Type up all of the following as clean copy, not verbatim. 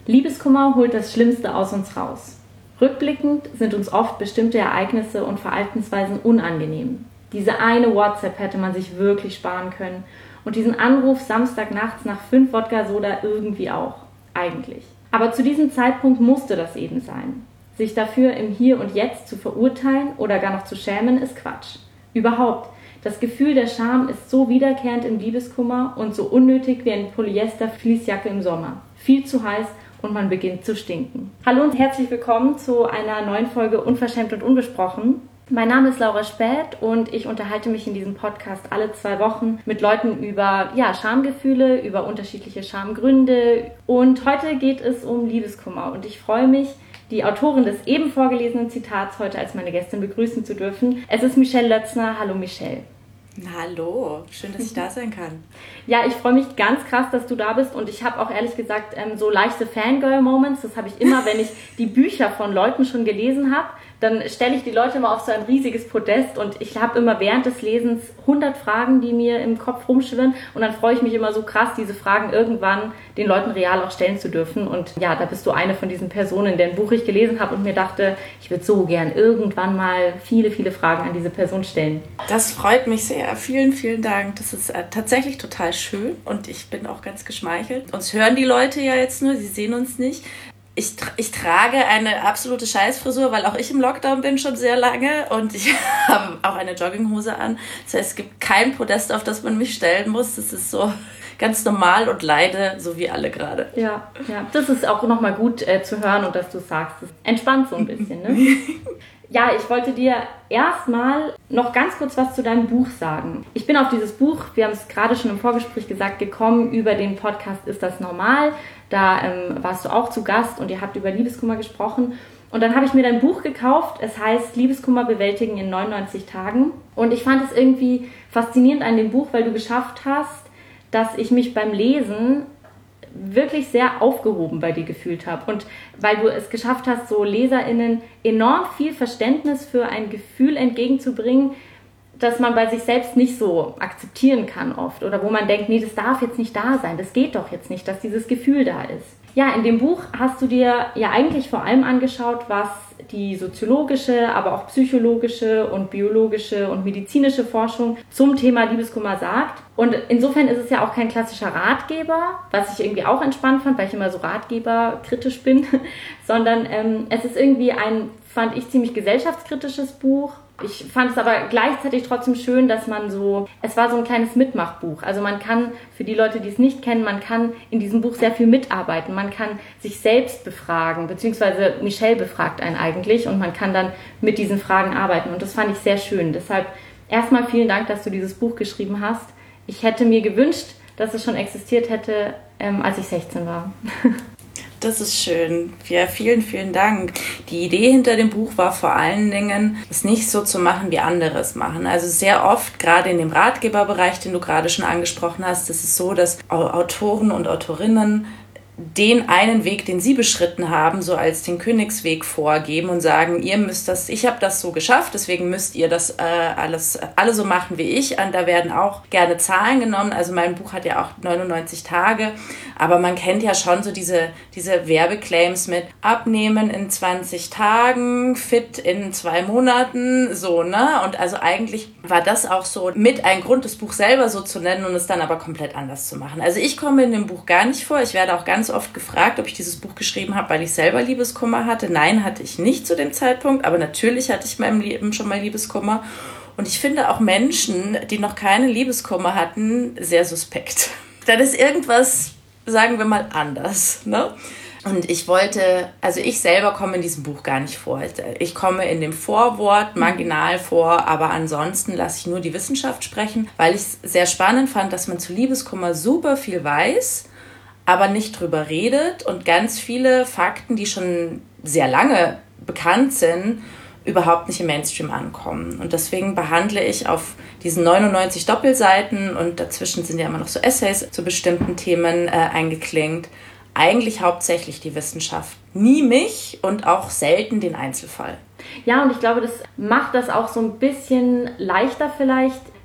Liebeskummer holt das Schlimmste aus uns raus. Rückblickend sind uns oft bestimmte Ereignisse und Verhaltensweisen unangenehm. Diese eine WhatsApp hätte man sich wirklich sparen können. Und diesen Anruf Samstagnachts nach 5 Wodka-Soda irgendwie auch. Eigentlich. Aber zu diesem Zeitpunkt musste das eben sein. Sich dafür im Hier und Jetzt zu verurteilen oder gar noch zu schämen, ist Quatsch. Überhaupt, das Gefühl der Scham ist so wiederkehrend im Liebeskummer und so unnötig wie eine Polyester-Fließjacke im Sommer. Viel zu heiß und man beginnt zu stinken. Hallo und herzlich willkommen zu einer neuen Folge Unverschämt und Unbesprochen. Mein Name ist Laura Späth und ich unterhalte mich in diesem Podcast alle 2 Wochen mit Leuten über Schamgefühle, über unterschiedliche Schamgründe. Und heute geht es um Liebeskummer und ich freue mich, die Autorin des eben vorgelesenen Zitats heute als meine Gästin begrüßen zu dürfen. Es ist Michelle Lötzner. Hallo Michelle. Hallo, schön, dass ich da sein kann. Ja, ich freue mich ganz krass, dass du da bist und ich habe auch ehrlich gesagt so leichte Fangirl-Moments. Das habe ich immer, wenn ich die Bücher von Leuten schon gelesen habe. Dann stelle ich die Leute immer auf so ein riesiges Podest und ich habe immer während des Lesens 100 Fragen, die mir im Kopf rumschwirren und dann freue ich mich immer so krass, diese Fragen irgendwann den Leuten real auch stellen zu dürfen. Und ja, da bist du eine von diesen Personen, deren Buch ich gelesen habe und mir dachte, ich würde so gern irgendwann mal viele, viele Fragen an diese Person stellen. Das freut mich sehr. Vielen, vielen Dank. Das ist tatsächlich total schön und ich bin auch ganz geschmeichelt. Uns hören die Leute ja jetzt nur, sie sehen uns nicht. Ich trage eine absolute Scheißfrisur, weil auch ich im Lockdown bin schon sehr lange und ich habe auch eine Jogginghose an. Das heißt, es gibt kein Podest, auf das man mich stellen muss. Das ist so ganz normal und leide, so wie alle gerade. Ja, das ist auch nochmal gut zu hören und dass du sagst, das entspannt so ein bisschen, ne? Ja, ich wollte dir erstmal noch ganz kurz was zu deinem Buch sagen. Ich bin auf dieses Buch, wir haben es gerade schon im Vorgespräch gesagt, gekommen über den Podcast Ist das normal? Da warst du auch zu Gast und ihr habt über Liebeskummer gesprochen. Und dann habe ich mir dein Buch gekauft. Es heißt Liebeskummer bewältigen in 99 Tagen. Und ich fand es irgendwie faszinierend an dem Buch, weil du geschafft hast, dass ich mich beim Lesen wirklich sehr aufgehoben bei dir gefühlt habe und weil du es geschafft hast, so LeserInnen enorm viel Verständnis für ein Gefühl entgegenzubringen, das man bei sich selbst nicht so akzeptieren kann oft oder wo man denkt, nee, das darf jetzt nicht da sein, das geht doch jetzt nicht, dass dieses Gefühl da ist. Ja, in dem Buch hast du dir ja eigentlich vor allem angeschaut, was die soziologische, aber auch psychologische und biologische und medizinische Forschung zum Thema Liebeskummer sagt. Und insofern ist es ja auch kein klassischer Ratgeber, was ich irgendwie auch entspannt fand, weil ich immer so ratgeberkritisch bin, sondern es ist irgendwie ein, fand ich, ziemlich gesellschaftskritisches Buch. Ich fand es aber gleichzeitig trotzdem schön, dass es war so ein kleines Mitmachbuch. Also man kann, für die Leute, die es nicht kennen, man kann in diesem Buch sehr viel mitarbeiten. Man kann sich selbst befragen, beziehungsweise Michelle befragt einen eigentlich und man kann dann mit diesen Fragen arbeiten. Und das fand ich sehr schön. Deshalb erstmal vielen Dank, dass du dieses Buch geschrieben hast. Ich hätte mir gewünscht, dass es schon existiert hätte, als ich 16 war. Das ist schön. Ja, vielen, vielen Dank. Die Idee hinter dem Buch war vor allen Dingen, es nicht so zu machen, wie andere es machen. Also sehr oft, gerade in dem Ratgeberbereich, den du gerade schon angesprochen hast, ist es so, dass Autoren und Autorinnen den einen Weg, den sie beschritten haben, so als den Königsweg vorgeben und sagen, ihr müsst das, ich habe das so geschafft, deswegen müsst ihr das alle so machen wie ich. Und da werden auch gerne Zahlen genommen. Also mein Buch hat ja auch 99 Tage, aber man kennt ja schon so diese Werbeclaims mit Abnehmen in 20 Tagen, fit in 2 Monaten, so, ne? Und also eigentlich war das auch so mit ein Grund, das Buch selber so zu nennen und es dann aber komplett anders zu machen. Also ich komme in dem Buch gar nicht vor. Ich werde auch ganz oft gefragt, ob ich dieses Buch geschrieben habe, weil ich selber Liebeskummer hatte. Nein, hatte ich nicht zu dem Zeitpunkt, aber natürlich hatte ich in meinem Leben schon mal Liebeskummer. Und ich finde auch Menschen, die noch keine Liebeskummer hatten, sehr suspekt. Dann ist irgendwas, sagen wir mal, anders, ne? Und ich selber komme in diesem Buch gar nicht vor. Ich komme in dem Vorwort marginal vor, aber ansonsten lasse ich nur die Wissenschaft sprechen, weil ich es sehr spannend fand, dass man zu Liebeskummer super viel weiß, aber nicht drüber redet und ganz viele Fakten, die schon sehr lange bekannt sind, überhaupt nicht im Mainstream ankommen. Und deswegen behandle ich auf diesen 99 Doppelseiten und dazwischen sind ja immer noch so Essays zu bestimmten Themen eingeklingt, eigentlich hauptsächlich die Wissenschaft. Nie mich und auch selten den Einzelfall. Ja, und ich glaube, das macht das auch so ein bisschen leichter vielleicht,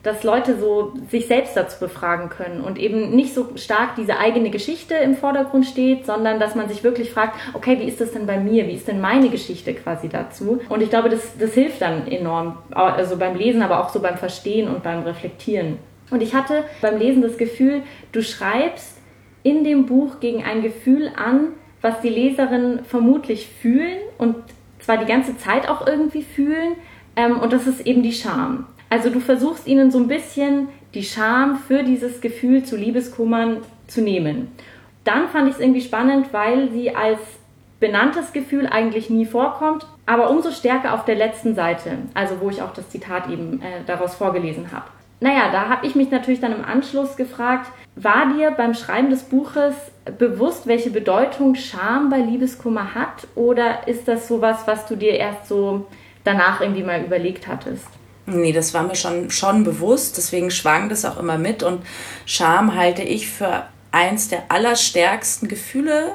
dass Leute so sich selbst dazu befragen können und eben nicht so stark diese eigene Geschichte im Vordergrund steht, sondern dass man sich wirklich fragt, okay, wie ist das denn bei mir? Wie ist denn meine Geschichte quasi dazu? Und ich glaube, das hilft dann enorm, also beim Lesen, aber auch so beim Verstehen und beim Reflektieren. Und ich hatte beim Lesen das Gefühl, du schreibst in dem Buch gegen ein Gefühl an, was die Leserinnen vermutlich fühlen und zwar die ganze Zeit auch irgendwie fühlen, und das ist eben die Scham. Also du versuchst ihnen so ein bisschen die Scham für dieses Gefühl zu Liebeskummern zu nehmen. Dann fand ich es irgendwie spannend, weil sie als benanntes Gefühl eigentlich nie vorkommt, aber umso stärker auf der letzten Seite, also wo ich auch das Zitat eben daraus vorgelesen habe. Naja, da habe ich mich natürlich dann im Anschluss gefragt, war dir beim Schreiben des Buches bewusst, welche Bedeutung Scham bei Liebeskummer hat? Oder ist das sowas, was du dir erst so danach irgendwie mal überlegt hattest? Nee, das war mir schon bewusst, deswegen schwang das auch immer mit. Und Scham halte ich für eins der allerstärksten Gefühle,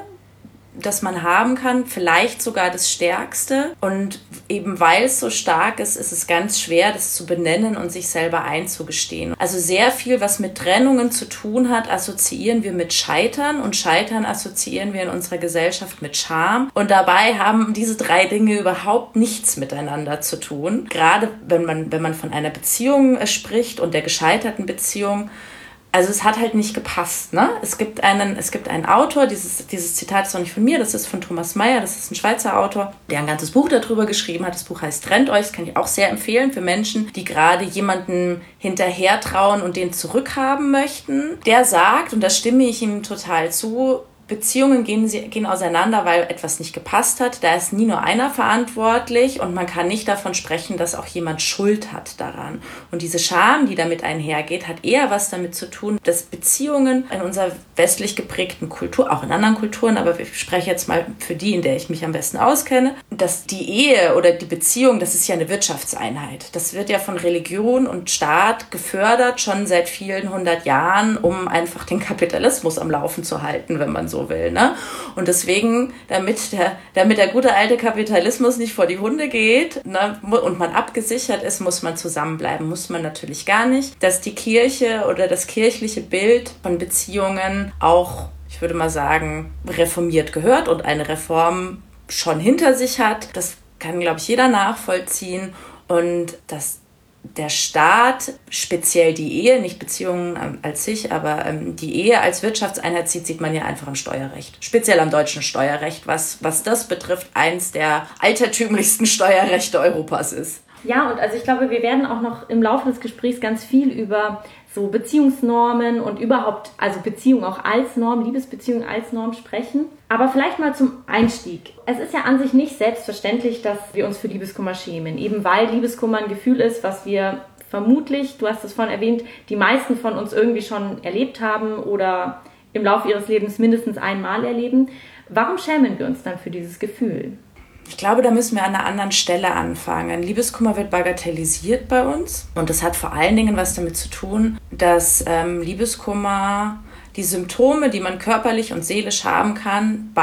das man haben kann, vielleicht sogar das Stärkste. Und eben weil es so stark ist, ist es ganz schwer, das zu benennen und sich selber einzugestehen. Also sehr viel, was mit Trennungen zu tun hat, assoziieren wir mit Scheitern und Scheitern assoziieren wir in unserer Gesellschaft mit Scham. Und dabei haben diese 3 Dinge überhaupt nichts miteinander zu tun. Gerade wenn man von einer Beziehung spricht und der gescheiterten Beziehung, also es hat halt nicht gepasst, ne? Es gibt einen Autor, dieses Zitat ist auch nicht von mir, das ist von Thomas Mayer, das ist ein Schweizer Autor, der ein ganzes Buch darüber geschrieben hat. Das Buch heißt Trennt euch, das kann ich auch sehr empfehlen für Menschen, die gerade jemanden hinterher trauen und den zurückhaben möchten. Der sagt, und da stimme ich ihm total zu, Beziehungen gehen auseinander, weil etwas nicht gepasst hat. Da ist nie nur einer verantwortlich und man kann nicht davon sprechen, dass auch jemand Schuld hat daran. Und diese Scham, die damit einhergeht, hat eher was damit zu tun, dass Beziehungen in unserer westlich geprägten Kultur, auch in anderen Kulturen, aber ich spreche jetzt mal für die, in der ich mich am besten auskenne, dass die Ehe oder die Beziehung, das ist ja eine Wirtschaftseinheit. Das wird ja von Religion und Staat gefördert, schon seit vielen 100 Jahren, um einfach den Kapitalismus am Laufen zu halten, wenn man so will, ne? Und deswegen, damit der gute alte Kapitalismus nicht vor die Hunde geht, ne, und man abgesichert ist, muss man zusammenbleiben. Muss man natürlich gar nicht. Dass die Kirche oder das kirchliche Bild von Beziehungen auch, ich würde mal sagen, reformiert gehört und eine Reform schon hinter sich hat, das kann, glaube ich, jeder nachvollziehen. Und dass der Staat, speziell die Ehe, nicht Beziehungen als sich, aber die Ehe als Wirtschaftseinheit sieht man ja einfach am Steuerrecht. Speziell am deutschen Steuerrecht, was das betrifft, eins der altertümlichsten Steuerrechte Europas ist. Ja, und also ich glaube, wir werden auch noch im Laufe des Gesprächs ganz viel über so Beziehungsnormen und überhaupt, also Beziehung auch als Norm, Liebesbeziehung als Norm sprechen. Aber vielleicht mal zum Einstieg. Es ist ja an sich nicht selbstverständlich, dass wir uns für Liebeskummer schämen. Eben weil Liebeskummer ein Gefühl ist, was wir vermutlich, du hast es vorhin erwähnt, die meisten von uns irgendwie schon erlebt haben oder im Laufe ihres Lebens mindestens einmal erleben. Warum schämen wir uns dann für dieses Gefühl? Ich glaube, da müssen wir an einer anderen Stelle anfangen. Liebeskummer wird bagatellisiert bei uns und das hat vor allen Dingen was damit zu tun, dass Liebeskummer, die Symptome, die man körperlich und seelisch haben kann,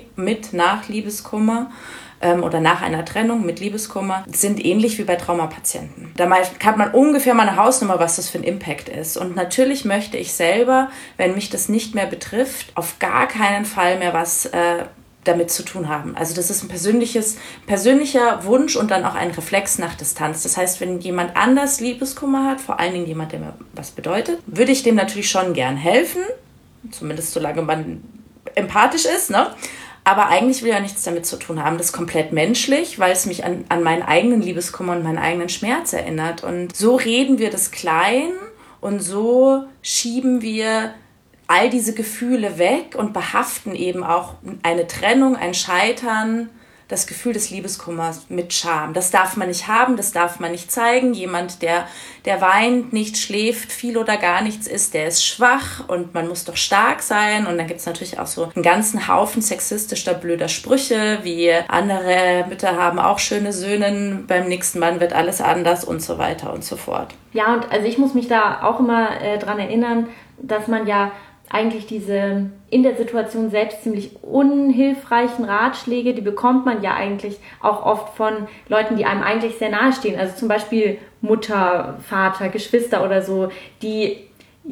nach Liebeskummer oder nach einer Trennung mit Liebeskummer, sind ähnlich wie bei Traumapatienten. Da hat man ungefähr mal eine Hausnummer, was das für ein Impact ist. Und natürlich möchte ich selber, wenn mich das nicht mehr betrifft, auf gar keinen Fall mehr was damit zu tun haben. Also das ist ein persönlicher Wunsch und dann auch ein Reflex nach Distanz. Das heißt, wenn jemand anders Liebeskummer hat, vor allen Dingen jemand, der mir was bedeutet, würde ich dem natürlich schon gern helfen, zumindest solange man empathisch ist, ne? Aber eigentlich will ich ja nichts damit zu tun haben. Das ist komplett menschlich, weil es mich an meinen eigenen Liebeskummer und meinen eigenen Schmerz erinnert. Und so reden wir das klein und so schieben wir all diese Gefühle weg und behaften eben auch eine Trennung, ein Scheitern, das Gefühl des Liebeskummers mit Scham. Das darf man nicht haben, das darf man nicht zeigen. Jemand, der weint, nicht schläft, viel oder gar nichts isst, der ist schwach und man muss doch stark sein. Und dann gibt es natürlich auch so einen ganzen Haufen sexistischer, blöder Sprüche, wie andere Mütter haben auch schöne Söhne, beim nächsten Mann wird alles anders und so weiter und so fort. Ja, und also ich muss mich da auch immer dran erinnern, dass man ja eigentlich diese in der Situation selbst ziemlich unhilfreichen Ratschläge, die bekommt man ja eigentlich auch oft von Leuten, die einem eigentlich sehr nahe stehen. Also zum Beispiel Mutter, Vater, Geschwister oder so, die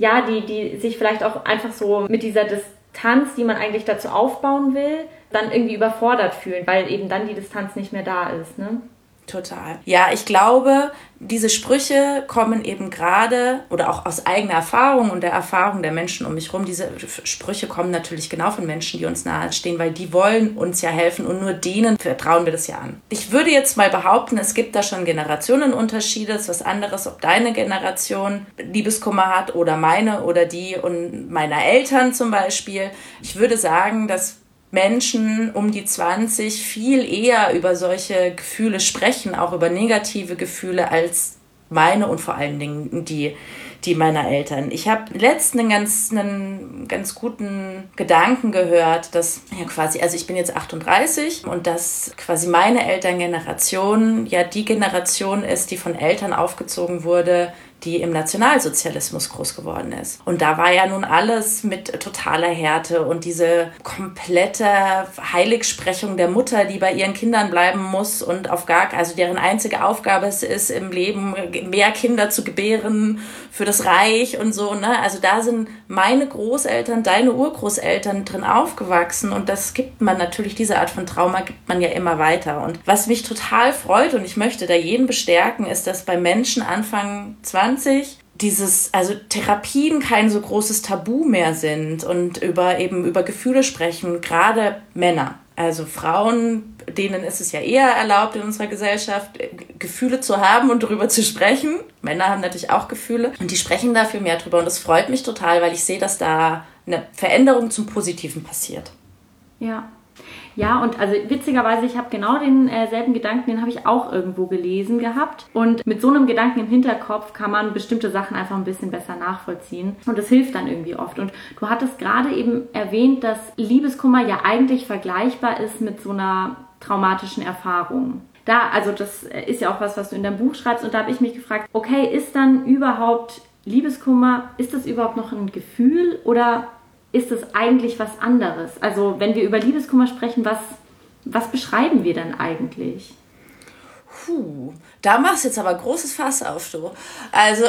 sich vielleicht auch einfach so mit dieser Distanz, die man eigentlich dazu aufbauen will, dann irgendwie überfordert fühlen, weil eben dann die Distanz nicht mehr da ist, ne? Total. Ja, ich glaube, diese Sprüche kommen eben gerade oder auch aus eigener Erfahrung und der Erfahrung der Menschen um mich herum. Diese Sprüche kommen natürlich genau von Menschen, die uns nahe stehen, weil die wollen uns ja helfen und nur denen vertrauen wir das ja an. Ich würde jetzt mal behaupten, es gibt da schon Generationenunterschiede. Es ist was anderes, ob deine Generation Liebeskummer hat oder meine oder die und meiner Eltern zum Beispiel. Ich würde sagen, dass Menschen um die 20 viel eher über solche Gefühle sprechen, auch über negative Gefühle, als meine und vor allen Dingen die meiner Eltern. Ich habe letztens einen ganz guten Gedanken gehört, dass ja quasi, also ich bin jetzt 38 und dass quasi meine Elterngeneration ja die Generation ist, die von Eltern aufgezogen wurde, die im Nationalsozialismus groß geworden ist. Und da war ja nun alles mit totaler Härte und diese komplette Heiligsprechung der Mutter, die bei ihren Kindern bleiben muss und also deren einzige Aufgabe es ist, im Leben mehr Kinder zu gebären für das Reich und so, ne? Also da sind meine Großeltern, deine Urgroßeltern drin aufgewachsen und das gibt man natürlich, diese Art von Trauma gibt man ja immer weiter. Und was mich total freut und ich möchte da jeden bestärken, ist, dass bei Menschen Anfang 20 also Therapien kein so großes Tabu mehr sind und über Gefühle sprechen, gerade Männer. Also Frauen, denen ist es ja eher erlaubt in unserer Gesellschaft, Gefühle zu haben und darüber zu sprechen. Männer haben natürlich auch Gefühle und die sprechen dafür mehr drüber und das freut mich total, weil ich sehe, dass da eine Veränderung zum Positiven passiert. Ja, und also witzigerweise, ich habe genau denselben Gedanken, den habe ich auch irgendwo gelesen gehabt. Und mit so einem Gedanken im Hinterkopf kann man bestimmte Sachen einfach ein bisschen besser nachvollziehen. Und das hilft dann irgendwie oft. Und du hattest gerade eben erwähnt, dass Liebeskummer ja eigentlich vergleichbar ist mit so einer traumatischen Erfahrung. Also das ist ja auch was du in deinem Buch schreibst. Und da habe ich mich gefragt, okay, ist dann überhaupt Liebeskummer, ist das überhaupt noch ein Gefühl oder ist es eigentlich was anderes? Also wenn wir über Liebeskummer sprechen, was beschreiben wir denn eigentlich? Da machst du jetzt aber großes Fass auf, du. Also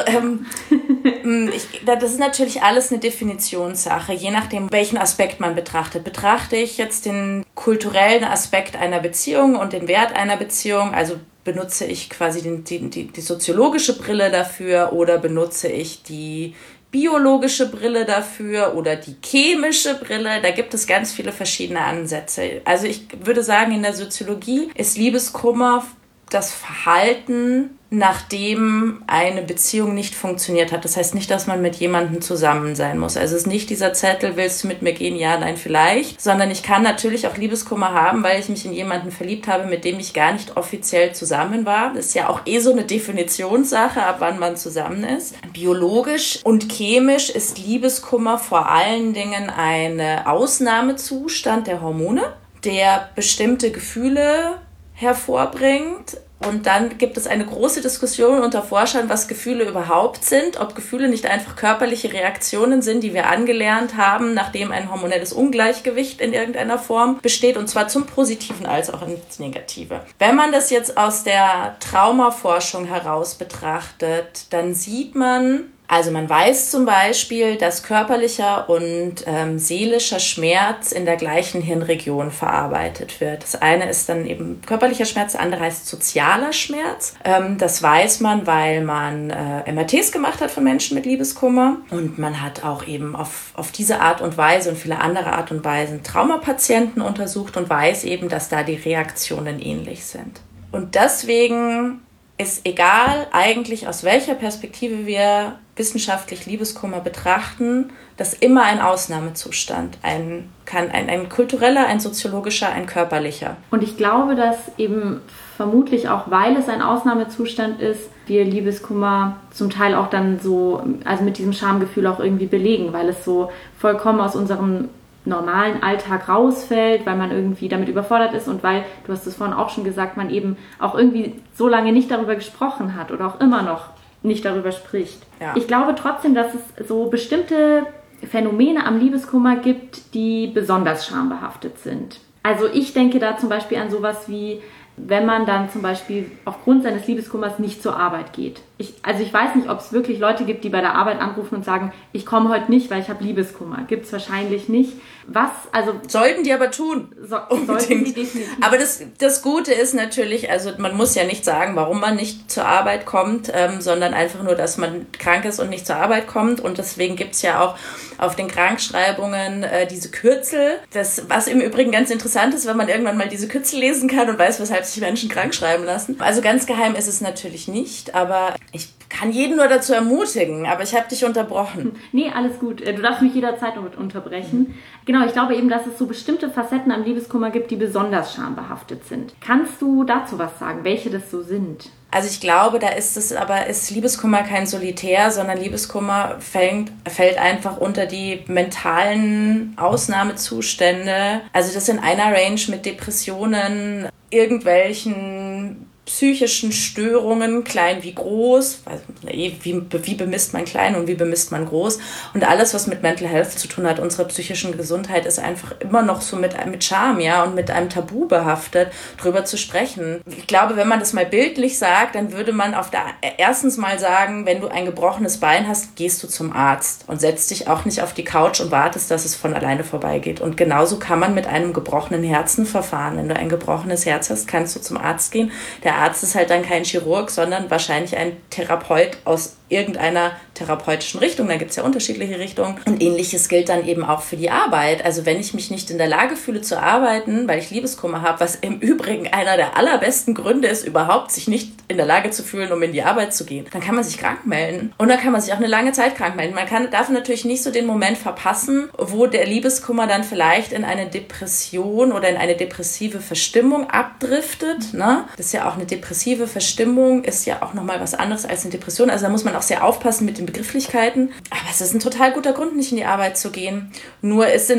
das ist natürlich alles eine Definitionssache, je nachdem, welchen Aspekt man betrachtet. Betrachte ich jetzt den kulturellen Aspekt einer Beziehung und den Wert einer Beziehung, also benutze ich quasi die soziologische Brille dafür oder benutze ich die biologische Brille dafür oder die chemische Brille, da gibt es ganz viele verschiedene Ansätze. Also ich würde sagen, in der Soziologie ist Liebeskummer das Verhalten, nachdem eine Beziehung nicht funktioniert hat. Das heißt nicht, dass man mit jemandem zusammen sein muss. Also es ist nicht dieser Zettel, willst du mit mir gehen? Ja, nein, vielleicht. Sondern ich kann natürlich auch Liebeskummer haben, weil ich mich in jemanden verliebt habe, mit dem ich gar nicht offiziell zusammen war. Das ist ja auch so eine Definitionssache, ab wann man zusammen ist. Biologisch und chemisch ist Liebeskummer vor allen Dingen ein Ausnahmezustand der Hormone, der bestimmte Gefühle hervorbringt. Und dann gibt es eine große Diskussion unter Forschern, was Gefühle überhaupt sind, ob Gefühle nicht einfach körperliche Reaktionen sind, die wir angelernt haben, nachdem ein hormonelles Ungleichgewicht in irgendeiner Form besteht, und zwar zum Positiven als auch ins Negative. Wenn man das jetzt aus der Traumaforschung heraus betrachtet, dann sieht man, also man weiß zum Beispiel, dass körperlicher und seelischer Schmerz in der gleichen Hirnregion verarbeitet wird. Das eine ist dann eben körperlicher Schmerz, das andere heißt sozialer Schmerz. Das weiß man, weil man MRTs gemacht hat von Menschen mit Liebeskummer. Und man hat auch eben auf diese Art und Weise und viele andere Art und Weisen Traumapatienten untersucht und weiß eben, dass da die Reaktionen ähnlich sind. Und deswegen ist egal eigentlich, aus welcher Perspektive wir wissenschaftlich Liebeskummer betrachten, das immer ein Ausnahmezustand, ein kultureller, ein soziologischer, ein körperlicher. Und ich glaube, dass eben vermutlich auch, weil es ein Ausnahmezustand ist, wir Liebeskummer zum Teil auch dann so, also mit diesem Schamgefühl auch irgendwie belegen, weil es so vollkommen aus unserem normalen Alltag rausfällt, weil man irgendwie damit überfordert ist und weil, du hast es vorhin auch schon gesagt, man eben auch irgendwie so lange nicht darüber gesprochen hat oder auch immer noch nicht darüber spricht. Ja. Ich glaube trotzdem, dass es so bestimmte Phänomene am Liebeskummer gibt, die besonders schambehaftet sind. Also ich denke da zum Beispiel an sowas wie, wenn man dann zum Beispiel aufgrund seines Liebeskummers nicht zur Arbeit geht. Ich weiß nicht, ob es wirklich Leute gibt, die bei der Arbeit anrufen und sagen, ich komme heute nicht, weil ich habe Liebeskummer. Gibt es wahrscheinlich nicht. Sollten die aber tun. Sollten die definitiv. Aber das Gute ist natürlich, also man muss ja nicht sagen, warum man nicht zur Arbeit kommt, sondern einfach nur, dass man krank ist und nicht zur Arbeit kommt. Und deswegen gibt es ja auch auf den Krankschreibungen diese Kürzel. Was im Übrigen ganz interessant ist, wenn man irgendwann mal diese Kürzel lesen kann und weiß, weshalb sich Menschen krank schreiben lassen. Also ganz geheim ist es natürlich nicht, aber ich kann jeden nur dazu ermutigen, aber ich habe dich unterbrochen. Nee, alles gut. Du darfst mich jederzeit unterbrechen. Genau, ich glaube eben, dass es so bestimmte Facetten am Liebeskummer gibt, die besonders schambehaftet sind. Kannst du dazu was sagen, welche das so sind? Also ich glaube, ist Liebeskummer kein Solitär, sondern Liebeskummer fällt einfach unter die mentalen Ausnahmezustände. Also das in einer Range mit Depressionen, irgendwelchen psychischen Störungen, klein wie groß, wie bemisst man klein und wie bemisst man groß, und alles, was mit Mental Health zu tun hat, unsere psychischen Gesundheit, ist einfach immer noch so mit Scham, ja, und mit einem Tabu behaftet, drüber zu sprechen. Ich glaube, wenn man das mal bildlich sagt, dann würde man erstens mal sagen, wenn du ein gebrochenes Bein hast, gehst du zum Arzt und setzt dich auch nicht auf die Couch und wartest, dass es von alleine vorbeigeht. Und genauso kann man mit einem gebrochenen Herzen verfahren. Wenn du ein gebrochenes Herz hast, kannst du zum Arzt gehen. Der Arzt ist halt dann kein Chirurg, sondern wahrscheinlich ein Therapeut aus irgendeiner therapeutischen Richtung. Da gibt es ja unterschiedliche Richtungen. Und Ähnliches gilt dann eben auch für die Arbeit. Also wenn ich mich nicht in der Lage fühle zu arbeiten, weil ich Liebeskummer habe, was im Übrigen einer der allerbesten Gründe ist, überhaupt sich nicht in der Lage zu fühlen, um in die Arbeit zu gehen, dann kann man sich krank melden. Und dann kann man sich auch eine lange Zeit krank melden. Darf natürlich nicht so den Moment verpassen, wo der Liebeskummer dann vielleicht in eine Depression oder in eine depressive Verstimmung abdriftet. Ne? Das ist ja auch eine depressive Verstimmung, ist ja auch nochmal was anderes als eine Depression. Also da muss man auch sehr aufpassen mit den Begrifflichkeiten. Aber es ist ein total guter Grund, nicht in die Arbeit zu gehen. Nur ist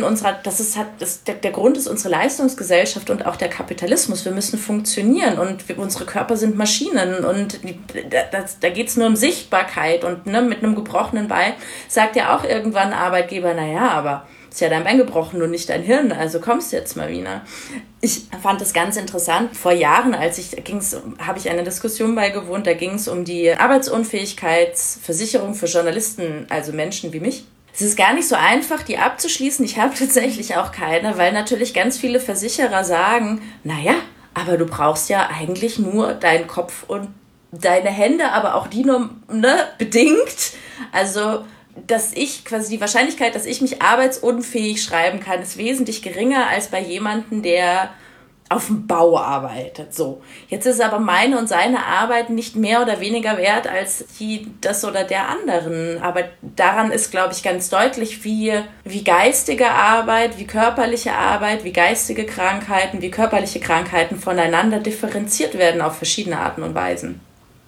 der Grund ist unsere Leistungsgesellschaft und auch der Kapitalismus. Wir müssen funktionieren und unsere Körper sind Maschinen und da geht es nur um Sichtbarkeit. Und mit einem gebrochenen Bein sagt ja auch irgendwann ein Arbeitgeber, naja, aber ist ja dein Bein gebrochen und nicht dein Hirn, also kommst du jetzt mal wieder. Ich fand das ganz interessant. Vor Jahren, habe ich eine Diskussion beigewohnt, da ging es um die Arbeitsunfähigkeitsversicherung für Journalisten, also Menschen wie mich. Es ist gar nicht so einfach, die abzuschließen. Ich habe tatsächlich auch keine, weil natürlich ganz viele Versicherer sagen, naja, aber du brauchst ja eigentlich nur deinen Kopf und deine Hände, aber auch die nur bedingt. Also die Wahrscheinlichkeit, dass ich mich arbeitsunfähig schreiben kann, ist wesentlich geringer als bei jemandem, der auf dem Bau arbeitet. So. Jetzt ist aber meine und seine Arbeit nicht mehr oder weniger wert als das oder der anderen. Aber daran ist, glaube ich, ganz deutlich, wie geistige Arbeit, wie körperliche Arbeit, wie geistige Krankheiten, wie körperliche Krankheiten voneinander differenziert werden auf verschiedene Arten und Weisen.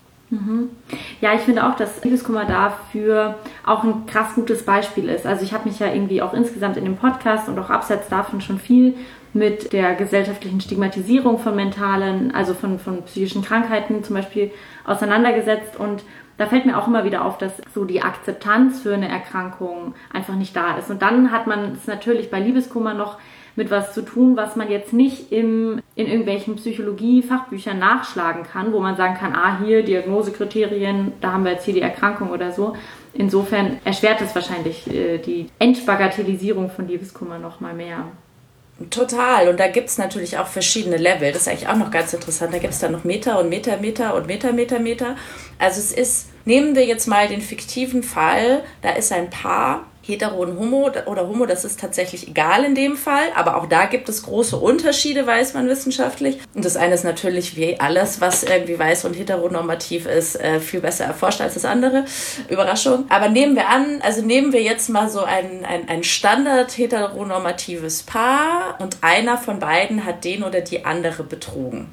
Ja, ich finde auch, dass Liebeskummer dafür auch ein krass gutes Beispiel ist. Also ich habe mich ja irgendwie auch insgesamt in dem Podcast und auch abseits davon schon viel mit der gesellschaftlichen Stigmatisierung von von psychischen Krankheiten zum Beispiel auseinandergesetzt, und da fällt mir auch immer wieder auf, dass so die Akzeptanz für eine Erkrankung einfach nicht da ist. Und dann hat man es natürlich bei Liebeskummer noch mit was zu tun, was man jetzt nicht in irgendwelchen Psychologie-Fachbüchern nachschlagen kann, wo man sagen kann, hier Diagnosekriterien, da haben wir jetzt hier die Erkrankung oder so. Insofern erschwert es wahrscheinlich die Entbagatellisierung von Liebeskummer noch mal mehr. Total. Und da gibt es natürlich auch verschiedene Level. Das ist eigentlich auch noch ganz interessant. Da gibt es dann noch Meta und Meta und Meta. Also nehmen wir jetzt mal den fiktiven Fall, da ist ein Paar, hetero und homo oder homo, das ist tatsächlich egal in dem Fall, aber auch da gibt es große Unterschiede, weiß man wissenschaftlich. Und das eine ist natürlich wie alles, was irgendwie weiß und heteronormativ ist, viel besser erforscht als das andere. Überraschung. Aber nehmen wir jetzt mal so ein Standard heteronormatives Paar und einer von beiden hat den oder die andere betrogen.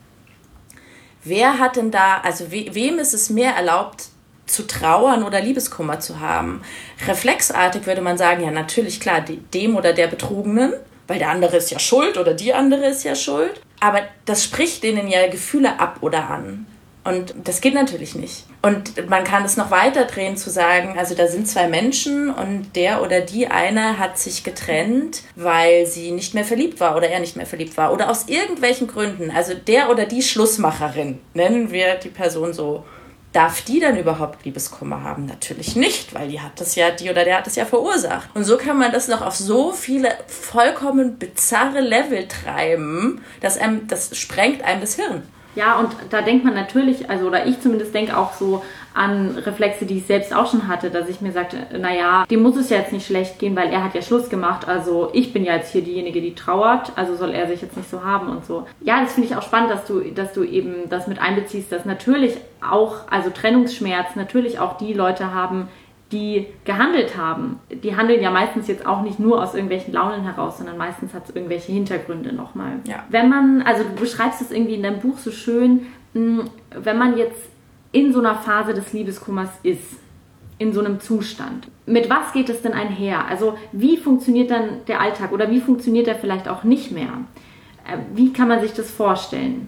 Wer hat denn da, also wem ist es mehr erlaubt, zu trauern oder Liebeskummer zu haben? Reflexartig würde man sagen, ja natürlich, klar, dem oder der Betrogenen, weil der andere ist ja schuld oder die andere ist ja schuld. Aber das spricht denen ja Gefühle ab oder an. Und das geht natürlich nicht. Und man kann es noch weiter drehen zu sagen, also da sind zwei Menschen und der oder die eine hat sich getrennt, weil sie nicht mehr verliebt war oder er nicht mehr verliebt war oder aus irgendwelchen Gründen. Also der oder die Schlussmacherin, nennen wir die Person so. Darf die dann überhaupt Liebeskummer haben? Natürlich nicht, weil die oder der hat das ja verursacht. Und so kann man das noch auf so viele vollkommen bizarre Level treiben, das sprengt einem das Hirn. Ja, und da denkt man natürlich, also oder ich zumindest denke auch so an Reflexe, die ich selbst auch schon hatte, dass ich mir sagte, naja, dem muss es ja jetzt nicht schlecht gehen, weil er hat ja Schluss gemacht, also ich bin ja jetzt hier diejenige, die trauert, also soll er sich jetzt nicht so haben und so. Ja, das finde ich auch spannend, dass du eben das mit einbeziehst, dass natürlich auch, also Trennungsschmerz, natürlich auch die Leute haben, die gehandelt haben. Die handeln ja meistens jetzt auch nicht nur aus irgendwelchen Launen heraus, sondern meistens hat es irgendwelche Hintergründe nochmal. Ja. Wenn man, also du beschreibst es irgendwie in deinem Buch so schön, wenn man jetzt in so einer Phase des Liebeskummers ist, in so einem Zustand, mit was geht es denn einher? Also wie funktioniert dann der Alltag oder wie funktioniert er vielleicht auch nicht mehr? Wie kann man sich das vorstellen?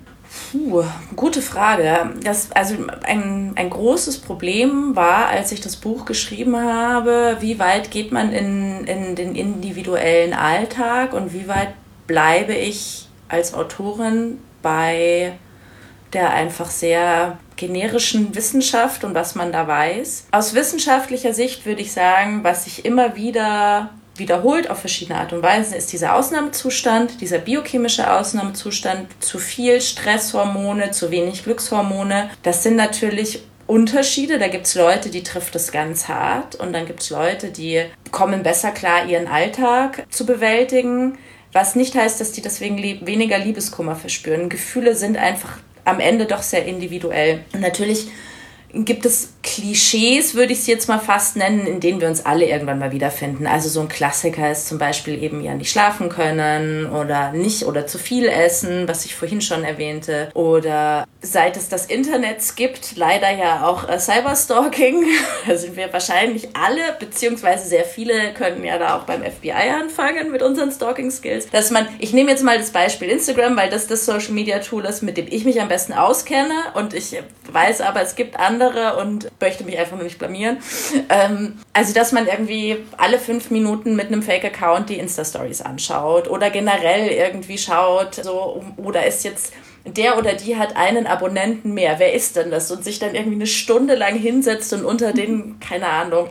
Gute Frage. Also ein großes Problem war, als ich das Buch geschrieben habe, wie weit geht man in den individuellen Alltag und wie weit bleibe ich als Autorin bei der einfach sehr generischen Wissenschaft und was man da weiß. Aus wissenschaftlicher Sicht würde ich sagen, was sich immer wieder wiederholt auf verschiedene Art und Weise, ist dieser Ausnahmezustand, dieser biochemische Ausnahmezustand, zu viel Stresshormone, zu wenig Glückshormone. Das sind natürlich Unterschiede. Da gibt es Leute, die trifft es ganz hart und dann gibt es Leute, die kommen besser klar, ihren Alltag zu bewältigen, was nicht heißt, dass die deswegen weniger Liebeskummer verspüren. Gefühle sind einfach am Ende doch sehr individuell. Und natürlich gibt es Klischees, würde ich es jetzt mal fast nennen, in denen wir uns alle irgendwann mal wiederfinden. Also so ein Klassiker ist zum Beispiel eben ja nicht schlafen können oder nicht oder zu viel essen, was ich vorhin schon erwähnte. Oder seit es das Internet gibt, leider ja auch Cyberstalking. Da sind wir wahrscheinlich alle, beziehungsweise sehr viele können ja da auch beim FBI anfangen mit unseren Stalking-Skills. Ich nehme jetzt mal das Beispiel Instagram, weil das Social-Media-Tool ist, mit dem ich mich am besten auskenne und ich weiß aber, es gibt andere und möchte mich einfach nur nicht blamieren. Also, dass man irgendwie alle 5 Minuten mit einem Fake-Account die Insta-Stories anschaut oder generell irgendwie schaut, so, oder ist jetzt der oder die hat einen Abonnenten mehr. Wer ist denn das? Und sich dann irgendwie eine Stunde lang hinsetzt und unter den, keine Ahnung,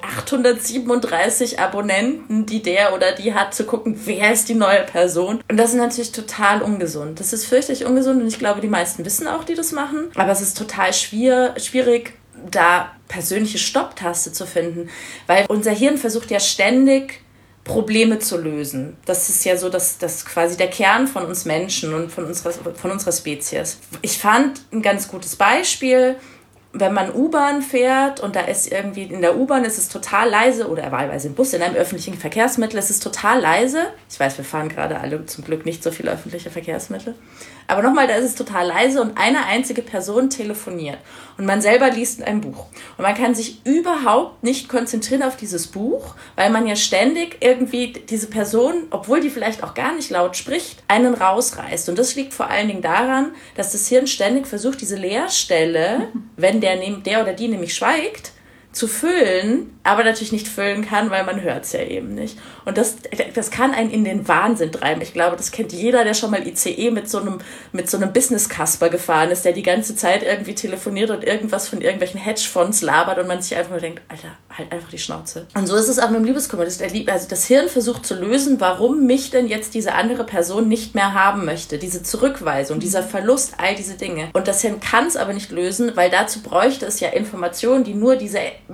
837 Abonnenten, die der oder die hat, zu gucken, wer ist die neue Person. Und das ist natürlich total ungesund. Das ist fürchterlich ungesund und ich glaube, die meisten wissen auch, die das machen. Aber es ist total schwierig, da persönliche Stopptaste zu finden, weil unser Hirn versucht ja ständig Probleme zu lösen. Das ist ja so das quasi der Kern von uns Menschen und von unserer Spezies. Ich fand ein ganz gutes Beispiel, wenn man U-Bahn fährt und da ist irgendwie in der U-Bahn ist es total leise oder wahlweise im Bus, in einem öffentlichen Verkehrsmittel ist es total leise. Ich weiß, wir fahren gerade alle zum Glück nicht so viele öffentliche Verkehrsmittel. Aber nochmal, da ist es total leise und eine einzige Person telefoniert. Und man selber liest ein Buch. Und man kann sich überhaupt nicht konzentrieren auf dieses Buch, weil man ja ständig irgendwie diese Person, obwohl die vielleicht auch gar nicht laut spricht, einen rausreißt. Und das liegt vor allen Dingen daran, dass das Hirn ständig versucht, diese Leerstelle, wenn der oder die nämlich schweigt, zu füllen, aber natürlich nicht füllen kann, weil man hört es ja eben nicht. Und das kann einen in den Wahnsinn treiben. Ich glaube, das kennt jeder, der schon mal ICE mit so einem Business-Kasper gefahren ist, der die ganze Zeit irgendwie telefoniert und irgendwas von irgendwelchen Hedgefonds labert und man sich einfach nur denkt, Alter, halt einfach die Schnauze. Und so ist es auch mit dem Liebeskummer. Also das Hirn versucht zu lösen, warum mich denn jetzt diese andere Person nicht mehr haben möchte. Diese Zurückweisung, dieser Verlust, all diese Dinge. Und das Hirn kann es aber nicht lösen, weil dazu bräuchte es ja Informationen, die nur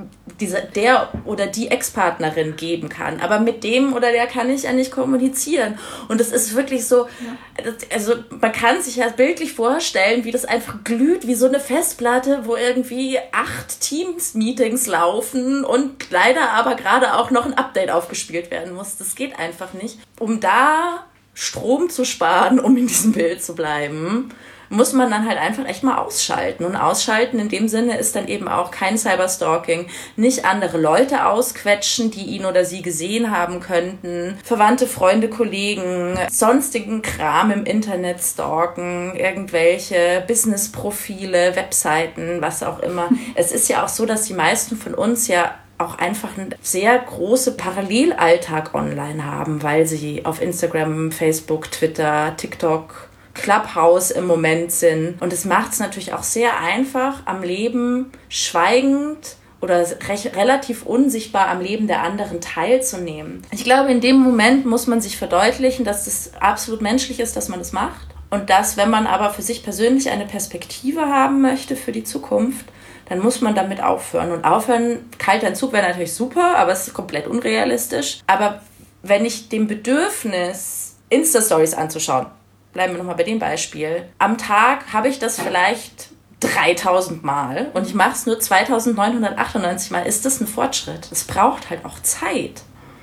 der oder die Ex-Partnerin geben kann. Aber mit dem oder der kann ich ja nicht kommunizieren. Und es ist wirklich so, also man kann sich ja bildlich vorstellen, wie das einfach glüht, wie so eine Festplatte, wo irgendwie 8 Teams-Meetings laufen und leider aber gerade auch noch ein Update aufgespielt werden muss. Das geht einfach nicht. Um da Strom zu sparen, um in diesem Bild zu bleiben, muss man dann halt einfach echt mal ausschalten. Und ausschalten in dem Sinne ist dann eben auch kein Cyberstalking, nicht andere Leute ausquetschen, die ihn oder sie gesehen haben könnten, Verwandte, Freunde, Kollegen, sonstigen Kram im Internet stalken, irgendwelche Businessprofile, Webseiten, was auch immer. Es ist ja auch so, dass die meisten von uns ja auch einfach einen sehr großen Parallelalltag online haben, weil sie auf Instagram, Facebook, Twitter, TikTok, Clubhouse im Moment sind. Und es macht es natürlich auch sehr einfach, am Leben schweigend oder relativ unsichtbar am Leben der anderen teilzunehmen. Ich glaube, in dem Moment muss man sich verdeutlichen, dass es absolut menschlich ist, dass man das macht. Und dass, wenn man aber für sich persönlich eine Perspektive haben möchte für die Zukunft, dann muss man damit aufhören. Und aufhören, kalter Entzug wäre natürlich super, aber es ist komplett unrealistisch. Aber wenn ich dem Bedürfnis, Insta-Stories anzuschauen, bleiben wir nochmal bei dem Beispiel. Am Tag habe ich das vielleicht 3000 Mal und ich mache es nur 2998 Mal. Ist das ein Fortschritt? Es braucht halt auch Zeit.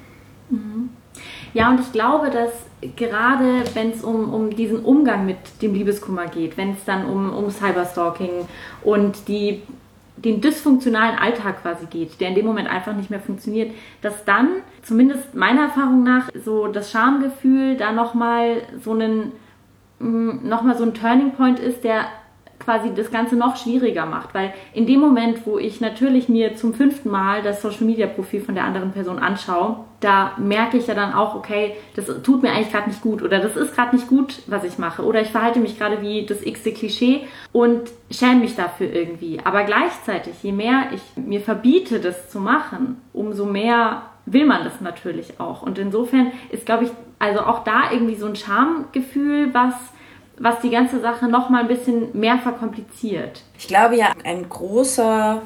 Ja, und ich glaube, dass gerade wenn es um diesen Umgang mit dem Liebeskummer geht, wenn es dann um Cyberstalking und den dysfunktionalen Alltag quasi geht, der in dem Moment einfach nicht mehr funktioniert, dass dann, zumindest meiner Erfahrung nach, so das Schamgefühl da nochmal so ein Turning Point ist, der quasi das Ganze noch schwieriger macht, weil in dem Moment, wo ich natürlich mir zum 5. Mal das Social-Media-Profil von der anderen Person anschaue, da merke ich ja dann auch, okay, das tut mir eigentlich gerade nicht gut oder das ist gerade nicht gut, was ich mache oder ich verhalte mich gerade wie das x-te Klischee und schäme mich dafür irgendwie. Aber gleichzeitig, je mehr ich mir verbiete, das zu machen, umso mehr will man das natürlich auch. Und insofern ist, glaube ich, also auch da irgendwie so ein Schamgefühl, was die ganze Sache noch mal ein bisschen mehr verkompliziert. Ich glaube ja, ein großer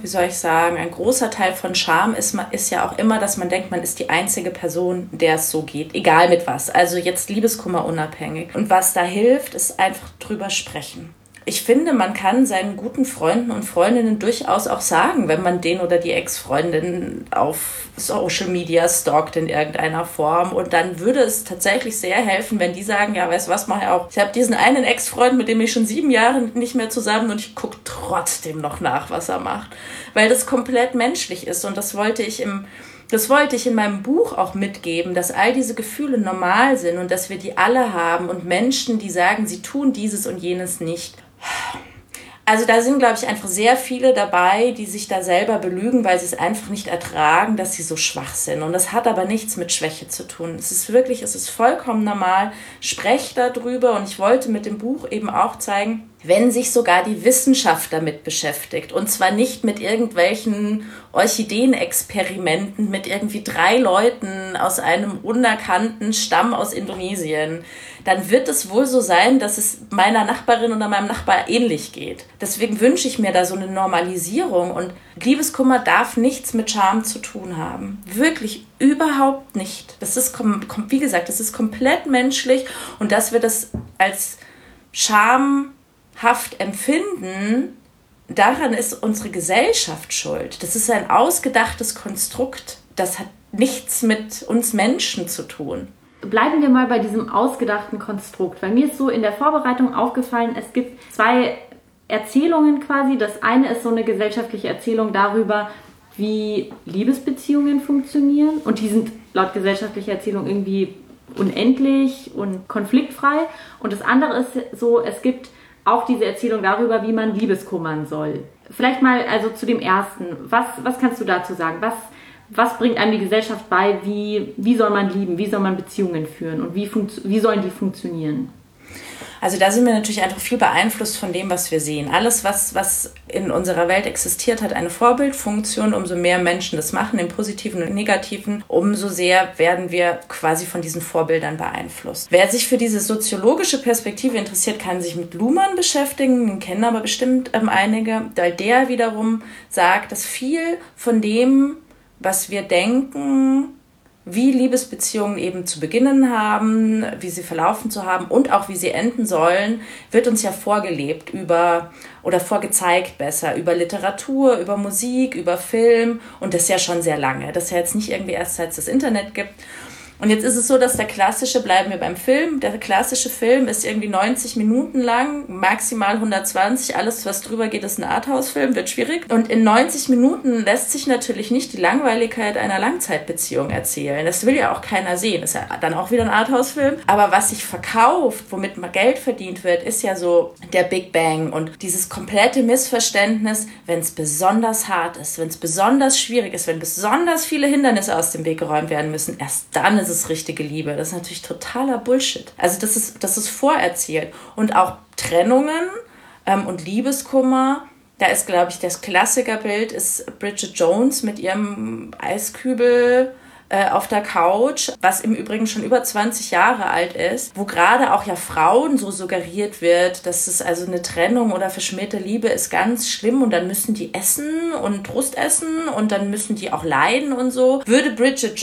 Teil von Scham ist ja auch immer, dass man denkt, man ist die einzige Person, der es so geht, egal mit was. Also jetzt Liebeskummer unabhängig. Und was da hilft, ist einfach drüber sprechen. Ich finde, man kann seinen guten Freunden und Freundinnen durchaus auch sagen, wenn man den oder die Ex-Freundin auf Social Media stalkt in irgendeiner Form. Und dann würde es tatsächlich sehr helfen, wenn die sagen, ja, weißt du was, mach ich auch. Ich habe diesen einen Ex-Freund, mit dem ich schon 7 Jahre nicht mehr zusammen und ich gucke trotzdem noch nach, was er macht. Weil das komplett menschlich ist und das wollte ich in meinem Buch auch mitgeben, dass all diese Gefühle normal sind und dass wir die alle haben und Menschen, die sagen, sie tun dieses und jenes nicht. Also da sind, glaube ich, einfach sehr viele dabei, die sich da selber belügen, weil sie es einfach nicht ertragen, dass sie so schwach sind. Und das hat aber nichts mit Schwäche zu tun. Es ist vollkommen normal. Sprecht darüber und ich wollte mit dem Buch eben auch zeigen, wenn sich sogar die Wissenschaft damit beschäftigt und zwar nicht mit irgendwelchen Orchideenexperimenten mit irgendwie 3 Leuten aus einem unerkannten Stamm aus Indonesien, dann wird es wohl so sein, dass es meiner Nachbarin oder meinem Nachbar ähnlich geht. Deswegen wünsche ich mir da so eine Normalisierung und Liebeskummer darf nichts mit Scham zu tun haben. Wirklich überhaupt nicht. Das ist, wie gesagt, das ist komplett menschlich und dass wir das als schamhaft empfinden, daran ist unsere Gesellschaft schuld. Das ist ein ausgedachtes Konstrukt. Das hat nichts mit uns Menschen zu tun. Bleiben wir mal bei diesem ausgedachten Konstrukt, weil mir ist so in der Vorbereitung aufgefallen, es gibt 2 Erzählungen quasi. Das eine ist so eine gesellschaftliche Erzählung darüber, wie Liebesbeziehungen funktionieren und die sind laut gesellschaftlicher Erzählung irgendwie unendlich und konfliktfrei und das andere ist so, es gibt auch diese Erzählung darüber, wie man Liebeskummern soll. Vielleicht mal also zu dem ersten, was kannst du dazu sagen? Was bringt einem die Gesellschaft bei? Wie soll man lieben? Wie soll man Beziehungen führen? Und wie sollen die funktionieren? Also da sind wir natürlich einfach viel beeinflusst von dem, was wir sehen. Alles, was in unserer Welt existiert, hat eine Vorbildfunktion. Umso mehr Menschen das machen, im Positiven und Negativen, umso sehr werden wir quasi von diesen Vorbildern beeinflusst. Wer sich für diese soziologische Perspektive interessiert, kann sich mit Luhmann beschäftigen, den kennen aber bestimmt einige, weil der wiederum sagt, dass viel von dem, was wir denken, wie Liebesbeziehungen eben zu beginnen haben, wie sie verlaufen zu haben und auch wie sie enden sollen, wird uns ja vorgelebt oder vorgezeigt besser über Literatur, über Musik, über Film und das ja schon sehr lange. Das ist ja jetzt nicht irgendwie erst seit es das Internet gibt. Und jetzt ist es so, dass bleiben wir beim Film, der klassische Film ist irgendwie 90 Minuten lang, maximal 120, alles was drüber geht, ist ein Arthouse-Film, wird schwierig. Und in 90 Minuten lässt sich natürlich nicht die Langweiligkeit einer Langzeitbeziehung erzählen. Das will ja auch keiner sehen, ist ja dann auch wieder ein Arthouse-Film. Aber was sich verkauft, womit mal Geld verdient wird, ist ja so der Big Bang und dieses komplette Missverständnis, wenn es besonders hart ist, wenn es besonders schwierig ist, wenn besonders viele Hindernisse aus dem Weg geräumt werden müssen, erst dann ist es richtige Liebe. Das ist natürlich totaler Bullshit. Also das ist vorerzählt. Und auch Trennungen und Liebeskummer, da ist, glaube ich, das Klassikerbild ist Bridget Jones mit ihrem Eiskübel auf der Couch, was im Übrigen schon über 20 Jahre alt ist, wo gerade auch ja Frauen so suggeriert wird, dass es also eine Trennung oder verschmähte Liebe ist ganz schlimm und dann müssen die essen und Brust essen und dann müssen die auch leiden und so. Hätte Bridget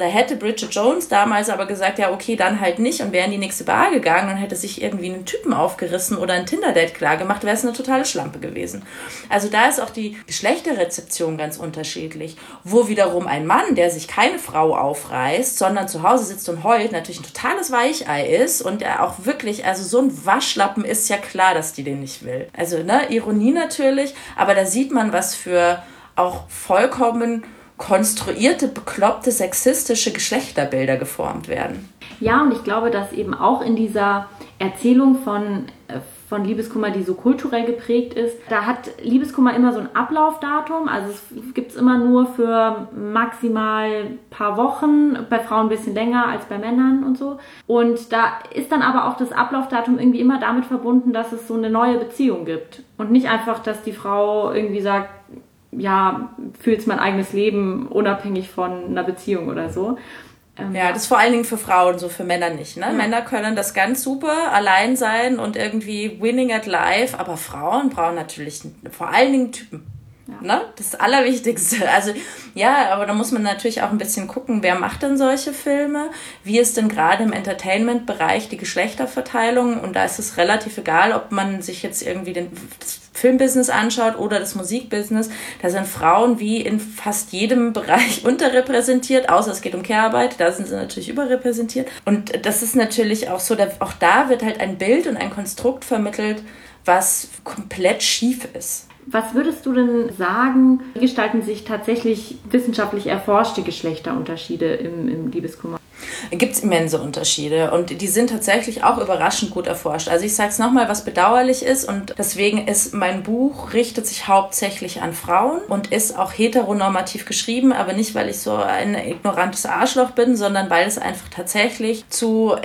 Jones damals aber gesagt, ja okay, dann halt nicht und wäre in die nächste Bar gegangen und hätte sich irgendwie einen Typen aufgerissen oder ein Tinder-Date klargemacht, wäre es eine totale Schlampe gewesen. Also da ist auch die Geschlechterrezeption ganz unterschiedlich, wo wiederum ein Mann, der sich keine Frau aufreißt, sondern zu Hause sitzt und heult, natürlich ein totales Weichei ist und er auch wirklich, also so ein Waschlappen ist ja klar, dass die den nicht will. Also, Ironie natürlich, aber da sieht man, was für auch vollkommen konstruierte, bekloppte, sexistische Geschlechterbilder geformt werden. Ja, und ich glaube, dass eben auch in dieser Erzählung von Liebeskummer, die so kulturell geprägt ist, da hat Liebeskummer immer so ein Ablaufdatum, also es gibt es immer nur für maximal ein paar Wochen, bei Frauen ein bisschen länger als bei Männern und so. Und da ist dann aber auch das Ablaufdatum irgendwie immer damit verbunden, dass es so eine neue Beziehung gibt. Und nicht einfach, dass die Frau irgendwie sagt, ja, fühlt mein eigenes Leben unabhängig von einer Beziehung oder so. Ja, das ist vor allen Dingen für Frauen, so für Männer nicht. Ne? Ja. Männer können das ganz super, allein sein und irgendwie winning at life, aber Frauen brauchen natürlich vor allen Dingen Typen. Ja. Ne? Das Allerwichtigste. Also ja, aber da muss man natürlich auch ein bisschen gucken, wer macht denn solche Filme? Wie ist denn gerade im Entertainment-Bereich die Geschlechterverteilung? Und da ist es relativ egal, ob man sich jetzt irgendwie das Filmbusiness anschaut oder das Musikbusiness. Da sind Frauen wie in fast jedem Bereich unterrepräsentiert, außer es geht um Care-Arbeit, da sind sie natürlich überrepräsentiert. Und das ist natürlich auch so, auch da wird halt ein Bild und ein Konstrukt vermittelt, was komplett schief ist. Was würdest du denn sagen, wie gestalten sich tatsächlich wissenschaftlich erforschte Geschlechterunterschiede im Liebeskummer? Gibt es immense Unterschiede und die sind tatsächlich auch überraschend gut erforscht. Also ich sage es nochmal, was bedauerlich ist und deswegen ist mein Buch, richtet sich hauptsächlich an Frauen und ist auch heteronormativ geschrieben, aber nicht, weil ich so ein ignorantes Arschloch bin, sondern weil es einfach tatsächlich zu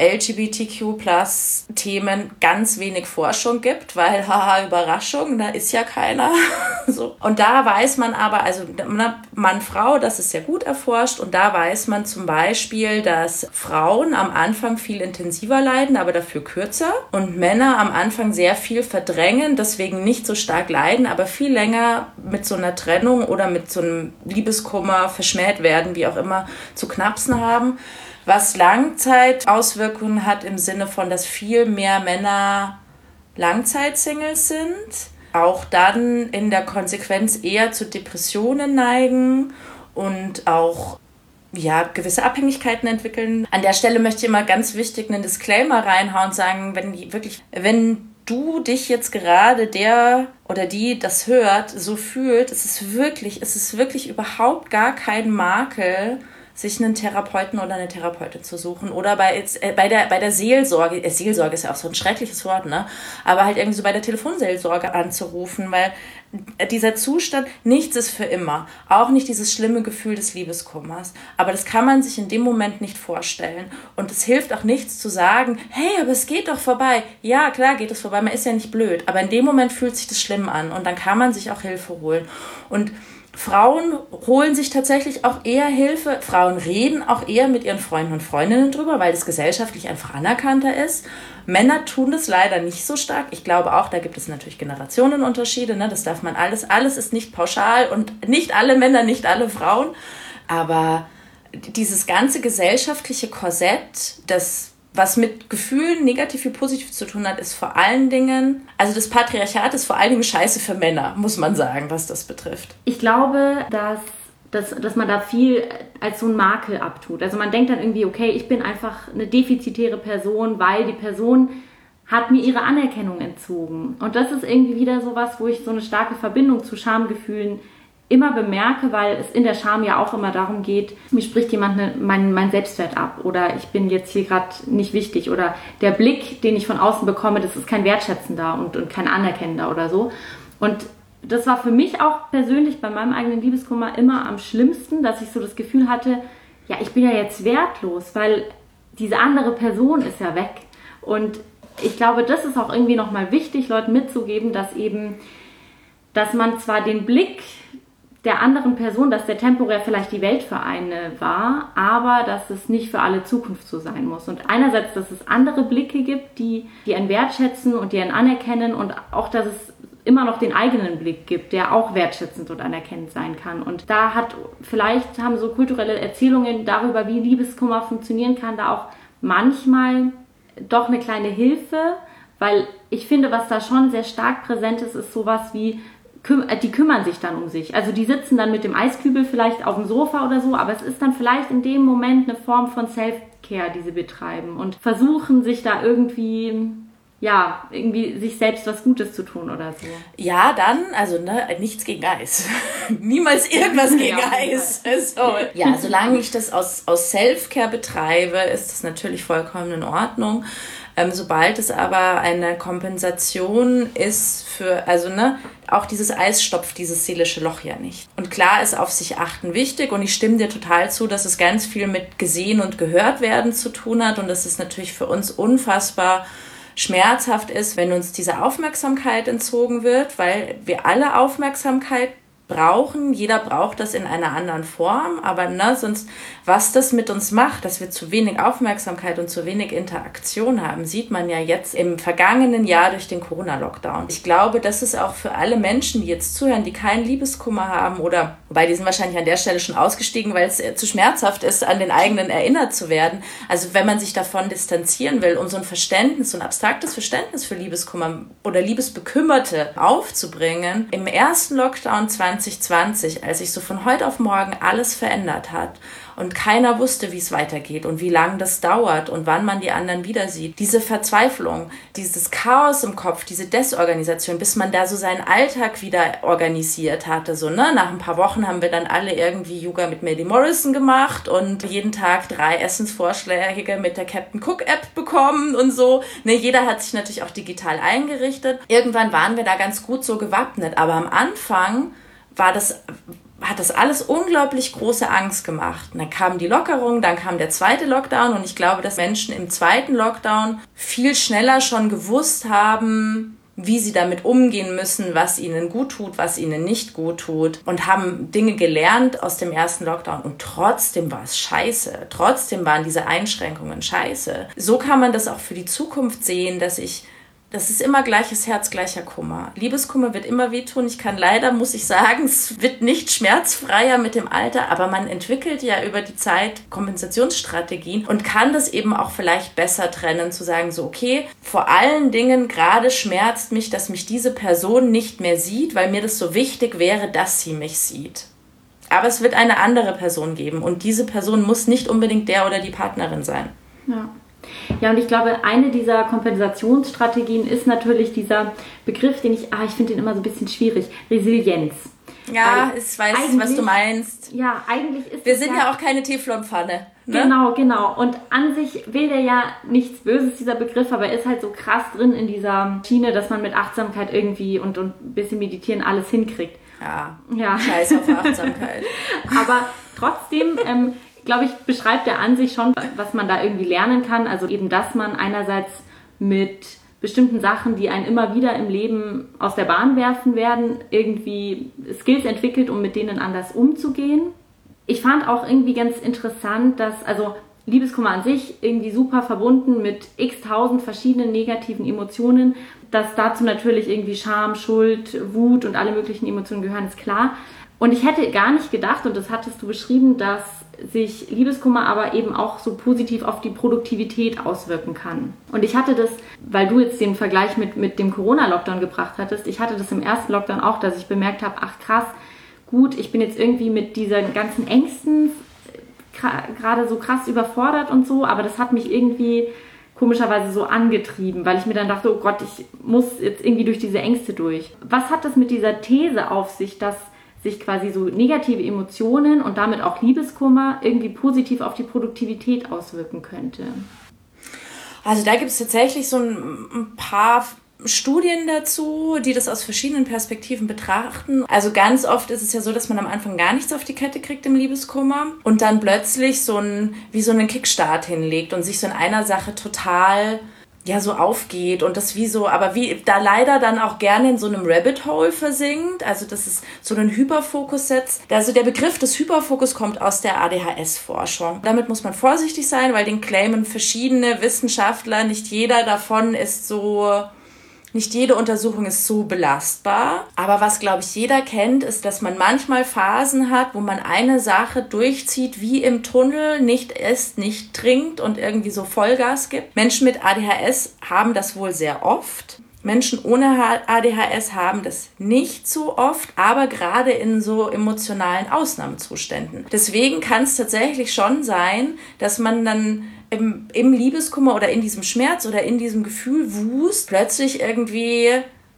LGBTQ+-Themen ganz wenig Forschung gibt, weil, haha, Überraschung, da ist ja keiner. So. Und da weiß man aber, also Mann, Frau, das ist sehr gut erforscht und da weiß man zum Beispiel, dass Frauen am Anfang viel intensiver leiden, aber dafür kürzer und Männer am Anfang sehr viel verdrängen, deswegen nicht so stark leiden, aber viel länger mit so einer Trennung oder mit so einem Liebeskummer verschmäht werden, wie auch immer, zu knapsen haben, was Langzeitauswirkungen hat im Sinne von, dass viel mehr Männer Langzeitsingles sind, auch dann in der Konsequenz eher zu Depressionen neigen und auch gewisse Abhängigkeiten entwickeln. An der Stelle möchte ich immer ganz wichtig einen Disclaimer reinhauen und sagen, wenn du dich jetzt gerade der oder die das hört, so fühlt, es ist wirklich überhaupt gar kein Makel, sich einen Therapeuten oder eine Therapeutin zu suchen oder bei der Seelsorge, Seelsorge ist ja auch so ein schreckliches Wort, ne? Aber halt irgendwie so bei der Telefonseelsorge anzurufen, weil dieser Zustand, nichts ist für immer, auch nicht dieses schlimme Gefühl des Liebeskummers, aber das kann man sich in dem Moment nicht vorstellen und es hilft auch nichts zu sagen, hey, aber es geht doch vorbei. Ja, klar geht es vorbei, man ist ja nicht blöd, aber in dem Moment fühlt sich das schlimm an und dann kann man sich auch Hilfe holen und Frauen holen sich tatsächlich auch eher Hilfe. Frauen reden auch eher mit ihren Freunden und Freundinnen drüber, weil das gesellschaftlich einfach anerkannter ist. Männer tun das leider nicht so stark. Ich glaube auch, da gibt es natürlich Generationenunterschiede. Ne? Das darf man alles ist nicht pauschal und nicht alle Männer, nicht alle Frauen. Aber dieses ganze gesellschaftliche Korsett, das was mit Gefühlen negativ wie positiv zu tun hat, ist vor allen Dingen, also das Patriarchat ist vor allen Dingen scheiße für Männer, muss man sagen, was das betrifft. Ich glaube, dass dass man da viel als so ein Makel abtut. Also man denkt dann irgendwie, okay, ich bin einfach eine defizitäre Person, weil die Person hat mir ihre Anerkennung entzogen. Und das ist irgendwie wieder sowas, wo ich so eine starke Verbindung zu Schamgefühlen immer bemerke, weil es in der Scham ja auch immer darum geht, mir spricht jemand mein Selbstwert ab oder ich bin jetzt hier gerade nicht wichtig oder der Blick, den ich von außen bekomme, das ist kein wertschätzender und kein anerkennender oder so. Und das war für mich auch persönlich bei meinem eigenen Liebeskummer immer am schlimmsten, dass ich so das Gefühl hatte, ja, ich bin ja jetzt wertlos, weil diese andere Person ist ja weg. Und ich glaube, das ist auch irgendwie nochmal wichtig, Leuten mitzugeben, dass man zwar den Blick der anderen Person, dass der temporär vielleicht die Welt für eine war, aber dass es nicht für alle Zukunft so sein muss. Und einerseits, dass es andere Blicke gibt, die einen wertschätzen und die einen anerkennen und auch, dass es immer noch den eigenen Blick gibt, der auch wertschätzend und anerkennend sein kann. Und da haben so kulturelle Erzählungen darüber, wie Liebeskummer funktionieren kann, da auch manchmal doch eine kleine Hilfe, weil ich finde, was da schon sehr stark präsent ist, ist sowas wie, die kümmern sich dann um sich. Also die sitzen dann mit dem Eiskübel vielleicht auf dem Sofa oder so, aber es ist dann vielleicht in dem Moment eine Form von Self-Care, die sie betreiben und versuchen sich da irgendwie sich selbst was Gutes zu tun oder so. Ja, dann, also nichts gegen Eis. Niemals irgendwas gegen Eis. So. Ja, solange ich das aus Self-Care betreibe, ist das natürlich vollkommen in Ordnung. Sobald es aber eine Kompensation ist auch dieses Eis stopft dieses seelische Loch ja nicht. Und klar ist auf sich achten wichtig und ich stimme dir total zu, dass es ganz viel mit gesehen und gehört werden zu tun hat und dass es natürlich für uns unfassbar schmerzhaft ist, wenn uns diese Aufmerksamkeit entzogen wird, weil wir alle Aufmerksamkeit brauchen. Jeder braucht das in einer anderen Form, aber sonst, was das mit uns macht, dass wir zu wenig Aufmerksamkeit und zu wenig Interaktion haben, sieht man ja jetzt im vergangenen Jahr durch den Corona-Lockdown. Ich glaube, das ist auch für alle Menschen, die jetzt zuhören, die keinen Liebeskummer haben wobei die sind wahrscheinlich an der Stelle schon ausgestiegen, weil es zu schmerzhaft ist, an den eigenen erinnert zu werden. Also wenn man sich davon distanzieren will, um so ein abstraktes Verständnis für Liebeskummer oder Liebesbekümmerte aufzubringen, im ersten Lockdown 2020, als sich so von heute auf morgen alles verändert hat und keiner wusste, wie es weitergeht und wie lange das dauert und wann man die anderen wieder sieht. Diese Verzweiflung, dieses Chaos im Kopf, diese Desorganisation, bis man da so seinen Alltag wieder organisiert hatte. Nach ein paar Wochen haben wir dann alle irgendwie Yoga mit Maddie Morrison gemacht und jeden Tag 3 Essensvorschläge mit der Captain Cook App bekommen und so. Jeder hat sich natürlich auch digital eingerichtet. Irgendwann waren wir da ganz gut so gewappnet, aber am Anfang hat das alles unglaublich große Angst gemacht. Und dann kam die Lockerung, dann kam der zweite Lockdown und ich glaube, dass Menschen im zweiten Lockdown viel schneller schon gewusst haben, wie sie damit umgehen müssen, was ihnen gut tut, was ihnen nicht gut tut und haben Dinge gelernt aus dem ersten Lockdown und trotzdem war es scheiße. Trotzdem waren diese Einschränkungen scheiße. So kann man das auch für die Zukunft sehen, das ist immer gleiches Herz, gleicher Kummer. Liebeskummer wird immer wehtun. Muss ich sagen, es wird nicht schmerzfreier mit dem Alter, aber man entwickelt ja über die Zeit Kompensationsstrategien und kann das eben auch vielleicht besser trennen, zu sagen, so okay, vor allen Dingen gerade schmerzt mich, dass mich diese Person nicht mehr sieht, weil mir das so wichtig wäre, dass sie mich sieht. Aber es wird eine andere Person geben und diese Person muss nicht unbedingt der oder die Partnerin sein. Ja, und ich glaube, eine dieser Kompensationsstrategien ist natürlich dieser Begriff, den ich finde den immer so ein bisschen schwierig, Resilienz. Ja, ich weiß, was du meinst. Ja, eigentlich ist wir sind ja auch keine Teflonpfanne. Ne? Genau. Und an sich will der ja nichts Böses, dieser Begriff, aber er ist halt so krass drin in dieser Schiene, dass man mit Achtsamkeit irgendwie und ein bisschen meditieren alles hinkriegt. Ja. Scheiß auf Achtsamkeit. Aber trotzdem glaube ich, beschreibt er an sich schon, was man da irgendwie lernen kann. Also eben, dass man einerseits mit bestimmten Sachen, die einen immer wieder im Leben aus der Bahn werfen werden, irgendwie Skills entwickelt, um mit denen anders umzugehen. Ich fand auch irgendwie ganz interessant, dass, Liebeskummer an sich irgendwie super verbunden mit x-tausend verschiedenen negativen Emotionen, dass dazu natürlich irgendwie Scham, Schuld, Wut und alle möglichen Emotionen gehören, ist klar. Und ich hätte gar nicht gedacht, und das hattest du beschrieben, dass sich Liebeskummer aber eben auch so positiv auf die Produktivität auswirken kann. Und ich hatte das, weil du jetzt den Vergleich mit dem Corona-Lockdown gebracht hattest, ich hatte das im ersten Lockdown auch, dass ich bemerkt habe, ach krass, gut, ich bin jetzt irgendwie mit diesen ganzen Ängsten gerade so krass überfordert und so, aber das hat mich irgendwie komischerweise so angetrieben, weil ich mir dann dachte, oh Gott, ich muss jetzt irgendwie durch diese Ängste durch. Was hat das mit dieser These auf sich, dass sich quasi so negative Emotionen und damit auch Liebeskummer irgendwie positiv auf die Produktivität auswirken könnte? Also da gibt es tatsächlich so ein paar Studien dazu, die das aus verschiedenen Perspektiven betrachten. Also ganz oft ist es ja so, dass man am Anfang gar nichts auf die Kette kriegt im Liebeskummer und dann plötzlich wie so einen Kickstart hinlegt und sich so in einer Sache total so aufgeht und das aber wie da leider dann auch gerne in so einem Rabbit Hole versinkt, also dass es so einen Hyperfokus setzt. Also der Begriff des Hyperfokus kommt aus der ADHS-Forschung. Damit muss man vorsichtig sein, weil den claimen verschiedene Wissenschaftler, nicht jede Untersuchung ist so belastbar. Aber was, glaube ich, jeder kennt, ist, dass man manchmal Phasen hat, wo man eine Sache durchzieht wie im Tunnel, nicht isst, nicht trinkt und irgendwie so Vollgas gibt. Menschen mit ADHS haben das wohl sehr oft. Menschen ohne ADHS haben das nicht so oft, aber gerade in so emotionalen Ausnahmezuständen. Deswegen kann es tatsächlich schon sein, dass man dann im Liebeskummer oder in diesem Schmerz oder in diesem Gefühl Wust plötzlich irgendwie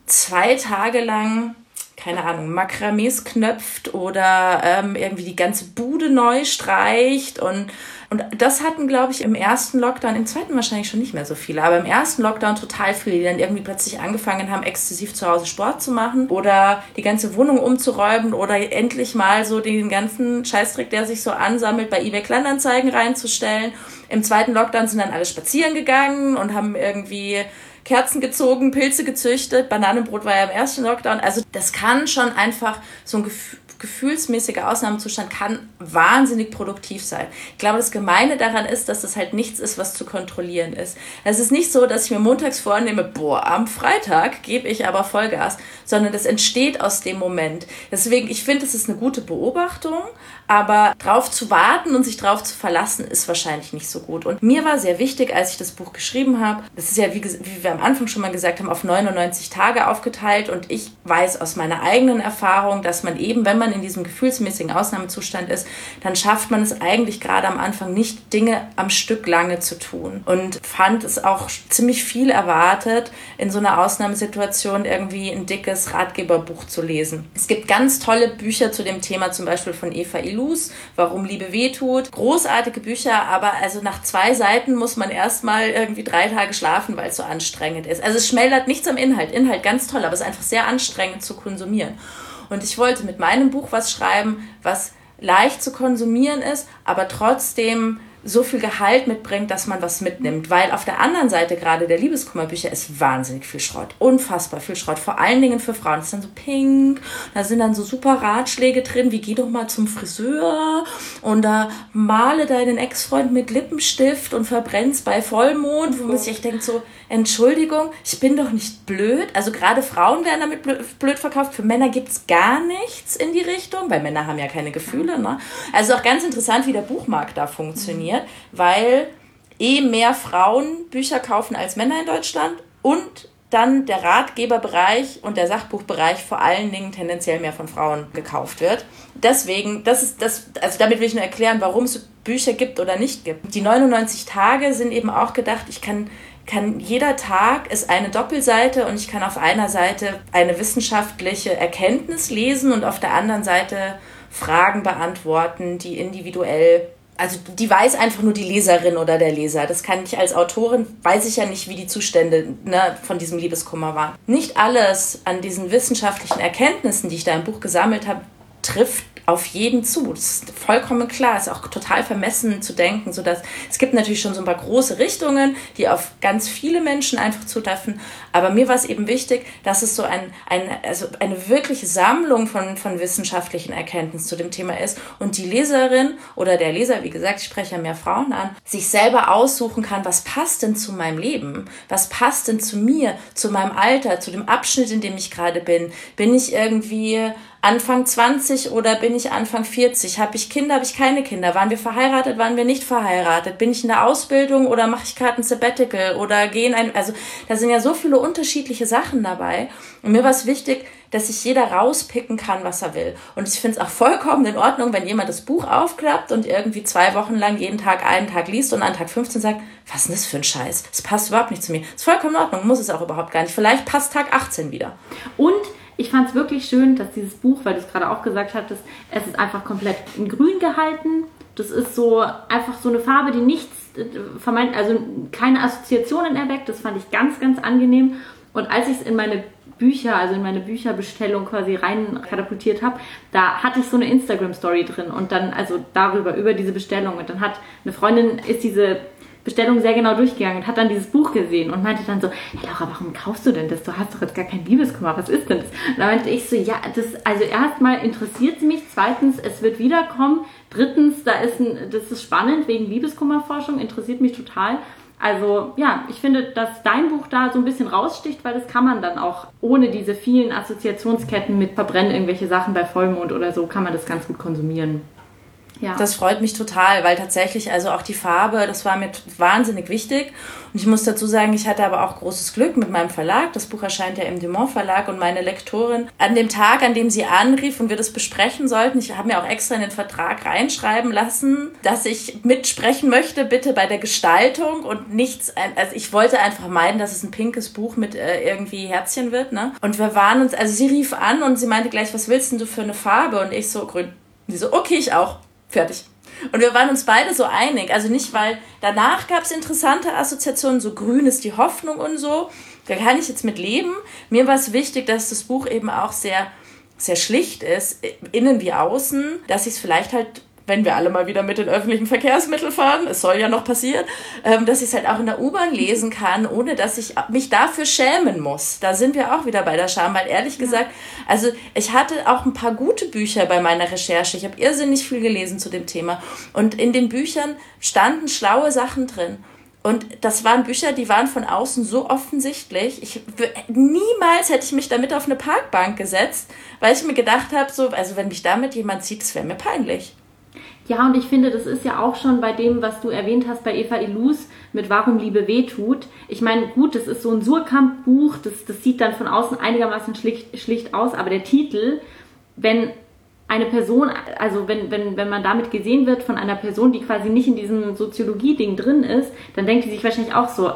2 Tage lang, keine Ahnung, Makramees knöpft oder irgendwie die ganze Bude neu streicht und das hatten, glaube ich, im ersten Lockdown, im zweiten wahrscheinlich schon nicht mehr so viele, aber im ersten Lockdown total viele, die dann irgendwie plötzlich angefangen haben, exzessiv zu Hause Sport zu machen oder die ganze Wohnung umzuräumen oder endlich mal so den ganzen Scheißdreck, der sich so ansammelt, bei eBay Kleinanzeigen reinzustellen. Im zweiten Lockdown sind dann alle spazieren gegangen und haben irgendwie Kerzen gezogen, Pilze gezüchtet, Bananenbrot war ja im ersten Lockdown. Also das kann schon einfach so ein gefühlsmäßiger Ausnahmezustand kann wahnsinnig produktiv sein. Ich glaube, das Gemeine daran ist, dass das halt nichts ist, was zu kontrollieren ist. Es ist nicht so, dass ich mir montags vornehme, am Freitag gebe ich aber Vollgas, sondern das entsteht aus dem Moment. Deswegen, ich finde, es ist eine gute Beobachtung, aber drauf zu warten und sich drauf zu verlassen, ist wahrscheinlich nicht so gut. Und mir war sehr wichtig, als ich das Buch geschrieben habe, das ist ja, wie wir am Anfang schon mal gesagt haben, auf 99 Tage aufgeteilt und ich weiß aus meiner eigenen Erfahrung, dass man eben, wenn man in diesem gefühlsmäßigen Ausnahmezustand ist, dann schafft man es eigentlich gerade am Anfang nicht, Dinge am Stück lange zu tun. Und fand es auch ziemlich viel erwartet, in so einer Ausnahmesituation irgendwie ein dickes Ratgeberbuch zu lesen. Es gibt ganz tolle Bücher zu dem Thema, zum Beispiel von Eva Illouz, Warum Liebe wehtut. Großartige Bücher, aber also nach 2 Seiten muss man erstmal irgendwie 3 Tage schlafen, weil es so anstrengend ist. Also es schmälert nichts am Inhalt. Inhalt ganz toll, aber es ist einfach sehr anstrengend zu konsumieren. Und ich wollte mit meinem Buch was schreiben, was leicht zu konsumieren ist, aber trotzdem so viel Gehalt mitbringt, dass man was mitnimmt. Weil auf der anderen Seite gerade der Liebeskummerbücher ist wahnsinnig viel Schrott. Unfassbar viel Schrott. Vor allen Dingen für Frauen. Das ist dann so pink. Da sind dann so super Ratschläge drin, wie geh doch mal zum Friseur und da male deinen Ex-Freund mit Lippenstift und verbrenn's bei Vollmond. Wo man sich denkt so, Entschuldigung, ich bin doch nicht blöd. Also gerade Frauen werden damit blöd verkauft. Für Männer gibt's gar nichts in die Richtung, weil Männer haben ja keine Gefühle. Ne? Also auch ganz interessant, wie der Buchmarkt da funktioniert. Weil mehr Frauen Bücher kaufen als Männer in Deutschland und dann der Ratgeberbereich und der Sachbuchbereich vor allen Dingen tendenziell mehr von Frauen gekauft wird. Deswegen, also damit will ich nur erklären, warum es Bücher gibt oder nicht gibt. Die 99 Tage sind eben auch gedacht, jeder Tag ist eine Doppelseite und ich kann auf einer Seite eine wissenschaftliche Erkenntnis lesen und auf der anderen Seite Fragen beantworten, die individuell. Also die weiß einfach nur die Leserin oder der Leser. Das kann ich als Autorin, weiß ich ja nicht, wie die Zustände von diesem Liebeskummer waren. Nicht alles an diesen wissenschaftlichen Erkenntnissen, die ich da im Buch gesammelt habe, trifft auf jeden zu. Das ist vollkommen klar. Es ist auch total vermessen zu denken, sodass es gibt natürlich schon so ein paar große Richtungen, die auf ganz viele Menschen einfach zutreffen. Aber mir war es eben wichtig, dass es so eine wirkliche Sammlung von wissenschaftlichen Erkenntnissen zu dem Thema ist und die Leserin oder der Leser, wie gesagt, ich spreche ja mehr Frauen an, sich selber aussuchen kann, was passt denn zu meinem Leben? Was passt denn zu mir, zu meinem Alter, zu dem Abschnitt, in dem ich gerade bin? Bin ich irgendwie Anfang 20 oder bin ich Anfang 40? Habe ich Kinder, habe ich keine Kinder? Waren wir verheiratet, waren wir nicht verheiratet? Bin ich in der Ausbildung oder mache ich gerade ein Sabbatical oder also da sind ja so viele unterschiedliche Sachen dabei. Und mir war es wichtig, dass sich jeder rauspicken kann, was er will. Und ich finde es auch vollkommen in Ordnung, wenn jemand das Buch aufklappt und irgendwie 2 Wochen lang jeden Tag einen Tag liest und an Tag 15 sagt, was ist denn das für ein Scheiß? Das passt überhaupt nicht zu mir. Das ist vollkommen in Ordnung, muss es auch überhaupt gar nicht. Vielleicht passt Tag 18 wieder. Und ich fand es wirklich schön, dass dieses Buch, weil du es gerade auch gesagt hattest, es ist einfach komplett in grün gehalten. Das ist so einfach so eine Farbe, die nichts also keine Assoziationen erweckt. Das fand ich ganz, ganz angenehm. Und als ich es in meine Bücherbestellung quasi rein katapultiert habe, da hatte ich so eine Instagram-Story drin und dann, also über diese Bestellung. Und dann hat eine Freundin, ist diese Bestellung sehr genau durchgegangen und hat dann dieses Buch gesehen und meinte dann so, hey Laura, warum kaufst du denn das? Du hast doch jetzt gar kein Liebeskummer, was ist denn das? Und da meinte ich so, ja, also erstmal interessiert es mich, zweitens, es wird wiederkommen, drittens, das ist spannend wegen Liebeskummerforschung, interessiert mich total. Also ja, ich finde, dass dein Buch da so ein bisschen raussticht, weil das kann man dann auch ohne diese vielen Assoziationsketten mit Verbrennen irgendwelche Sachen bei Vollmond oder so, kann man das ganz gut konsumieren. Ja. Das freut mich total, weil tatsächlich, also auch die Farbe, das war mir wahnsinnig wichtig. Und ich muss dazu sagen, ich hatte aber auch großes Glück mit meinem Verlag. Das Buch erscheint ja im Dumont Verlag und meine Lektorin, an dem Tag, an dem sie anrief und wir das besprechen sollten, ich habe mir auch extra in den Vertrag reinschreiben lassen, dass ich mitsprechen möchte, bitte bei der Gestaltung und nichts, also ich wollte einfach meiden, dass es ein pinkes Buch mit irgendwie Herzchen wird, ne? Und wir waren uns, also sie rief an und sie meinte gleich, was willst denn du für eine Farbe? Und ich so, grün. Und sie so, okay, ich auch. Fertig. Und wir waren uns beide so einig. Also nicht, weil danach gab es interessante Assoziationen, so grün ist die Hoffnung und so. Da kann ich jetzt mit leben. Mir war es wichtig, dass das Buch eben auch sehr, sehr schlicht ist, innen wie außen, dass ich es vielleicht halt, wenn wir alle mal wieder mit den öffentlichen Verkehrsmitteln fahren, es soll ja noch passieren, dass ich es halt auch in der U-Bahn lesen kann, ohne dass ich mich dafür schämen muss. Da sind wir auch wieder bei der Scham, weil ehrlich gesagt, also ich hatte auch ein paar gute Bücher bei meiner Recherche. Ich habe irrsinnig viel gelesen zu dem Thema. Und in den Büchern standen schlaue Sachen drin. Und das waren Bücher, die waren von außen so offensichtlich. Niemals hätte ich mich damit auf eine Parkbank gesetzt, weil ich mir gedacht habe, so, also wenn mich damit jemand sieht, das wäre mir peinlich. Ja, und ich finde, das ist ja auch schon bei dem, was du erwähnt hast bei Eva Illouz mit Warum Liebe wehtut. Ich meine, gut, das ist so ein Surkamp-Buch, das sieht dann von außen einigermaßen schlicht aus, aber der Titel, wenn eine Person, also wenn man damit gesehen wird von einer Person, die quasi nicht in diesem Soziologie-Ding drin ist, dann denkt die sich wahrscheinlich auch so,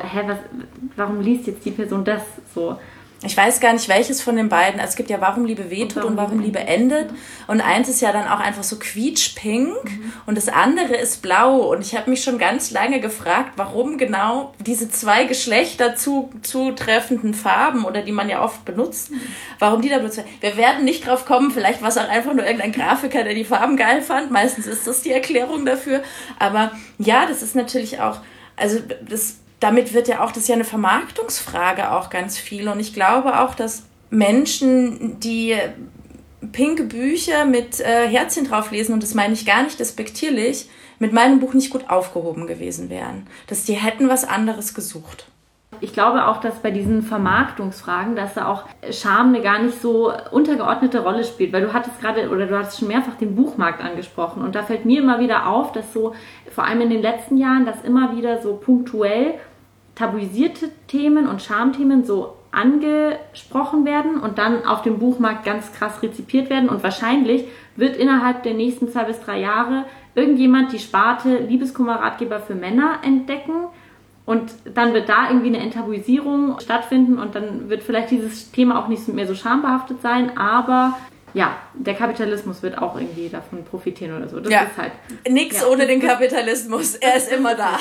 warum liest jetzt die Person das so? Ich weiß gar nicht, welches von den beiden. Also es gibt ja Warum Liebe wehtut und Warum Liebe endet. Und eins ist ja dann auch einfach so quietschpink und das andere ist blau. Und ich habe mich schon ganz lange gefragt, warum genau diese 2 Geschlechter zutreffenden Farben oder die man ja oft benutzt, warum die da benutzt werden. Wir werden nicht drauf kommen, vielleicht war es auch einfach nur irgendein Grafiker, der die Farben geil fand. Meistens ist das die Erklärung dafür. Aber ja, das ist natürlich auch, also damit wird ja auch, das ist ja eine Vermarktungsfrage auch ganz viel. Und ich glaube auch, dass Menschen, die pinke Bücher mit Herzchen drauf lesen, und das meine ich gar nicht despektierlich, mit meinem Buch nicht gut aufgehoben gewesen wären. Dass die hätten was anderes gesucht. Ich glaube auch, dass bei diesen Vermarktungsfragen, dass da auch Scham eine gar nicht so untergeordnete Rolle spielt, weil du hattest schon mehrfach den Buchmarkt angesprochen und da fällt mir immer wieder auf, dass so, vor allem in den letzten Jahren, dass immer wieder so punktuell tabuisierte Themen und Schamthemen so angesprochen werden und dann auf dem Buchmarkt ganz krass rezipiert werden und wahrscheinlich wird innerhalb der nächsten 2 bis 3 Jahre irgendjemand die Sparte Liebeskummerratgeber für Männer entdecken und dann wird da irgendwie eine Enttabuisierung stattfinden und dann wird vielleicht dieses Thema auch nicht mehr so schambehaftet sein, aber ja, der Kapitalismus wird auch irgendwie davon profitieren oder so. Das ist halt nix ohne den Kapitalismus. Er ist immer da.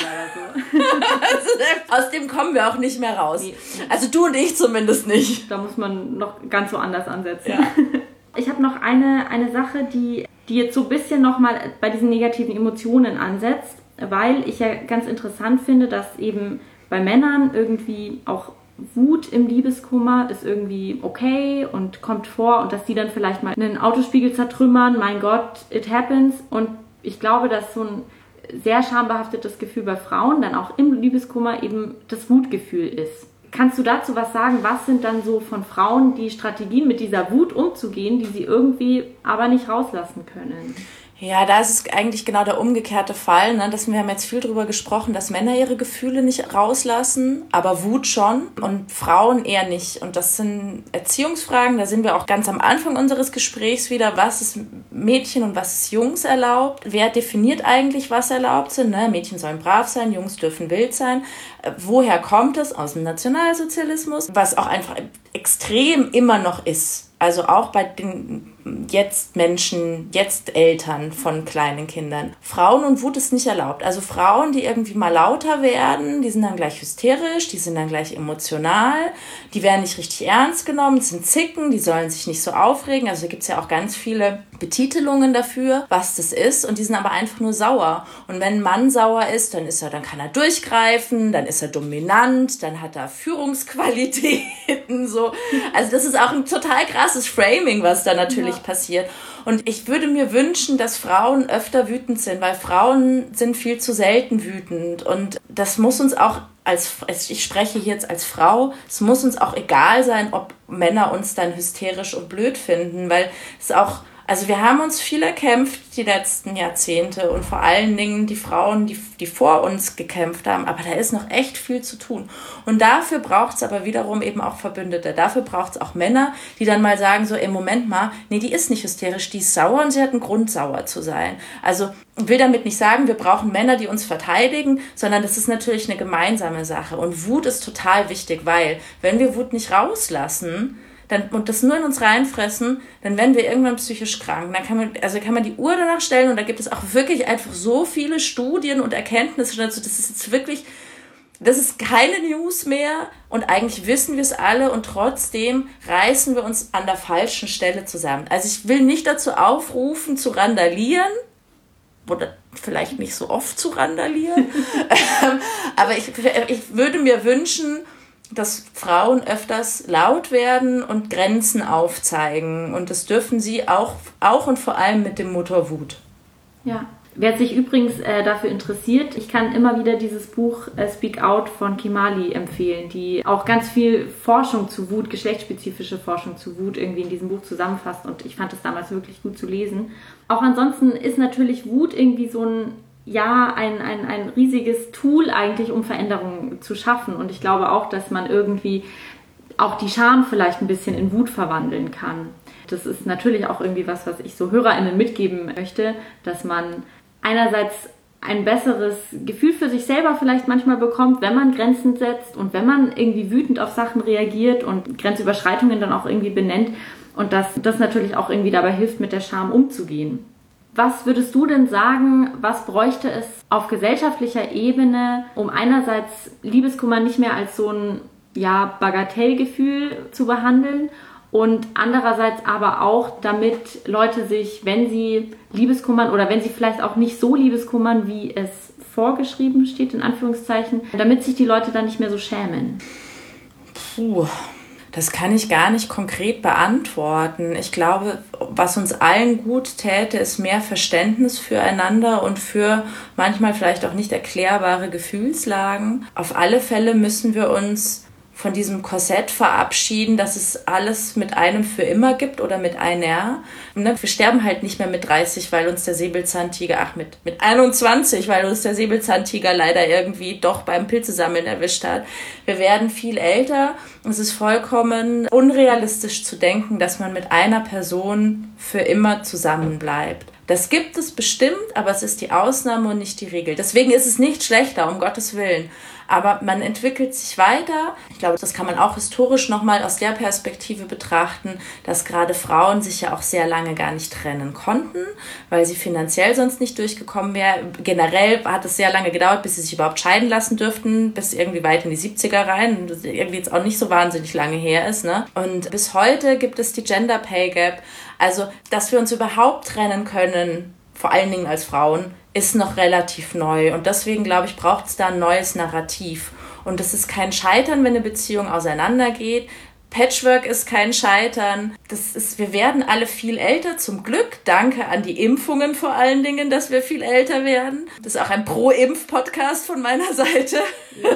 Aus dem kommen wir auch nicht mehr raus. Nee. Also du und ich zumindest nicht. Da muss man noch ganz so anders ansetzen. Ja. Ich habe noch eine Sache, die jetzt so ein bisschen nochmal bei diesen negativen Emotionen ansetzt, weil ich ja ganz interessant finde, dass eben bei Männern irgendwie auch Wut im Liebeskummer ist irgendwie okay und kommt vor und dass die dann vielleicht mal einen Autospiegel zertrümmern, mein Gott, it happens. Und ich glaube, dass so ein sehr schambehaftetes Gefühl bei Frauen dann auch im Liebeskummer eben das Wutgefühl ist. Kannst du dazu was sagen? Was sind dann so von Frauen die Strategien, mit dieser Wut umzugehen, die sie irgendwie aber nicht rauslassen können? Ja, da ist es eigentlich genau der umgekehrte Fall. Ne? Wir haben jetzt viel darüber gesprochen, dass Männer ihre Gefühle nicht rauslassen, aber Wut schon und Frauen eher nicht. Und das sind Erziehungsfragen, da sind wir auch ganz am Anfang unseres Gesprächs wieder, was ist Mädchen und was ist Jungs erlaubt? Wer definiert eigentlich, was erlaubt sind? Ne? Mädchen sollen brav sein, Jungs dürfen wild sein. Woher kommt es? Aus dem Nationalsozialismus, was auch einfach extrem immer noch ist. Also auch bei den jetzt Menschen, jetzt Eltern von kleinen Kindern. Frauen und Wut ist nicht erlaubt. Also Frauen, die irgendwie mal lauter werden, die sind dann gleich hysterisch, die sind dann gleich emotional, die werden nicht richtig ernst genommen, sind Zicken, die sollen sich nicht so aufregen. Also da gibt es ja auch ganz viele Betitelungen dafür, was das ist. Und die sind aber einfach nur sauer. Und wenn ein Mann sauer ist, dann kann er durchgreifen, dann ist er dominant, dann hat er Führungsqualitäten, so. Also das ist auch ein total krasses Framing, was da natürlich passiert. Und ich würde mir wünschen, dass Frauen öfter wütend sind, weil Frauen sind viel zu selten wütend. Und das muss uns auch ich spreche hier jetzt als Frau, es muss uns auch egal sein, ob Männer uns dann hysterisch und blöd finden, weil es auch, also wir haben uns viel erkämpft die letzten Jahrzehnte und vor allen Dingen die Frauen, die vor uns gekämpft haben, aber da ist noch echt viel zu tun. Und dafür braucht es aber wiederum eben auch Verbündete. Dafür braucht es auch Männer, die dann mal sagen so, Moment mal, nee, die ist nicht hysterisch, die ist sauer und sie hat einen Grund, sauer zu sein. Also ich will damit nicht sagen, wir brauchen Männer, die uns verteidigen, sondern das ist natürlich eine gemeinsame Sache. Und Wut ist total wichtig, weil wenn wir Wut nicht rauslassen, und das nur in uns reinfressen, dann werden wir irgendwann psychisch krank. Dann kann man die Uhr danach stellen und da gibt es auch wirklich einfach so viele Studien und Erkenntnisse dazu. Das ist jetzt wirklich, das ist keine News mehr und eigentlich wissen wir es alle und trotzdem reißen wir uns an der falschen Stelle zusammen. Also ich will nicht dazu aufrufen, zu randalieren oder vielleicht nicht so oft zu randalieren, aber ich würde mir wünschen, dass Frauen öfters laut werden und Grenzen aufzeigen. Und das dürfen sie auch und vor allem mit dem Motor Wut. Ja. Wer sich übrigens dafür interessiert, ich kann immer wieder dieses Buch Speak Out von Kimali empfehlen, die auch ganz viel Forschung zu Wut, geschlechtsspezifische Forschung zu Wut irgendwie in diesem Buch zusammenfasst. Und ich fand es damals wirklich gut zu lesen. Auch ansonsten ist natürlich Wut irgendwie so ein riesiges Tool eigentlich, um Veränderungen zu schaffen. Und ich glaube auch, dass man irgendwie auch die Scham vielleicht ein bisschen in Wut verwandeln kann. Das ist natürlich auch irgendwie was ich so HörerInnen mitgeben möchte, dass man einerseits ein besseres Gefühl für sich selber vielleicht manchmal bekommt, wenn man Grenzen setzt und wenn man irgendwie wütend auf Sachen reagiert und Grenzüberschreitungen dann auch irgendwie benennt und dass das natürlich auch irgendwie dabei hilft, mit der Scham umzugehen. Was würdest du denn sagen, was bräuchte es auf gesellschaftlicher Ebene, um einerseits Liebeskummer nicht mehr als so ein Bagatellgefühl zu behandeln und andererseits aber auch, damit Leute sich, wenn sie Liebeskummern oder wenn sie vielleicht auch nicht so Liebeskummern, wie es vorgeschrieben steht, in Anführungszeichen, damit sich die Leute dann nicht mehr so schämen? Das kann ich gar nicht konkret beantworten. Ich glaube, was uns allen gut täte, ist mehr Verständnis füreinander und für manchmal vielleicht auch nicht erklärbare Gefühlslagen. Auf alle Fälle müssen wir uns von diesem Korsett verabschieden, dass es alles mit einem für immer gibt oder mit einer. Wir sterben halt nicht mehr mit 30, weil uns der Säbelzahntiger, mit 21, weil uns der Säbelzahntiger leider irgendwie doch beim Pilzesammeln erwischt hat. Wir werden viel älter. Es ist vollkommen unrealistisch zu denken, dass man mit einer Person für immer zusammenbleibt. Das gibt es bestimmt, aber es ist die Ausnahme und nicht die Regel. Deswegen ist es nicht schlechter, um Gottes Willen. Aber man entwickelt sich weiter. Ich glaube, das kann man auch historisch nochmal aus der Perspektive betrachten, dass gerade Frauen sich ja auch sehr lange gar nicht trennen konnten, weil sie finanziell sonst nicht durchgekommen wären. Generell hat es sehr lange gedauert, bis sie sich überhaupt scheiden lassen dürften, bis irgendwie weit in die 70er rein, das irgendwie jetzt auch nicht so wahnsinnig lange her ist, ne? Und bis heute gibt es die Gender Pay Gap. Also, dass wir uns überhaupt trennen können, vor allen Dingen als Frauen, ist noch relativ neu. Und deswegen, glaube ich, braucht es da ein neues Narrativ. Und es ist kein Scheitern, wenn eine Beziehung auseinandergeht. Patchwork ist kein Scheitern. Wir werden alle viel älter, zum Glück. Danke an die Impfungen vor allen Dingen, dass wir viel älter werden. Das ist auch ein Pro-Impf-Podcast von meiner Seite.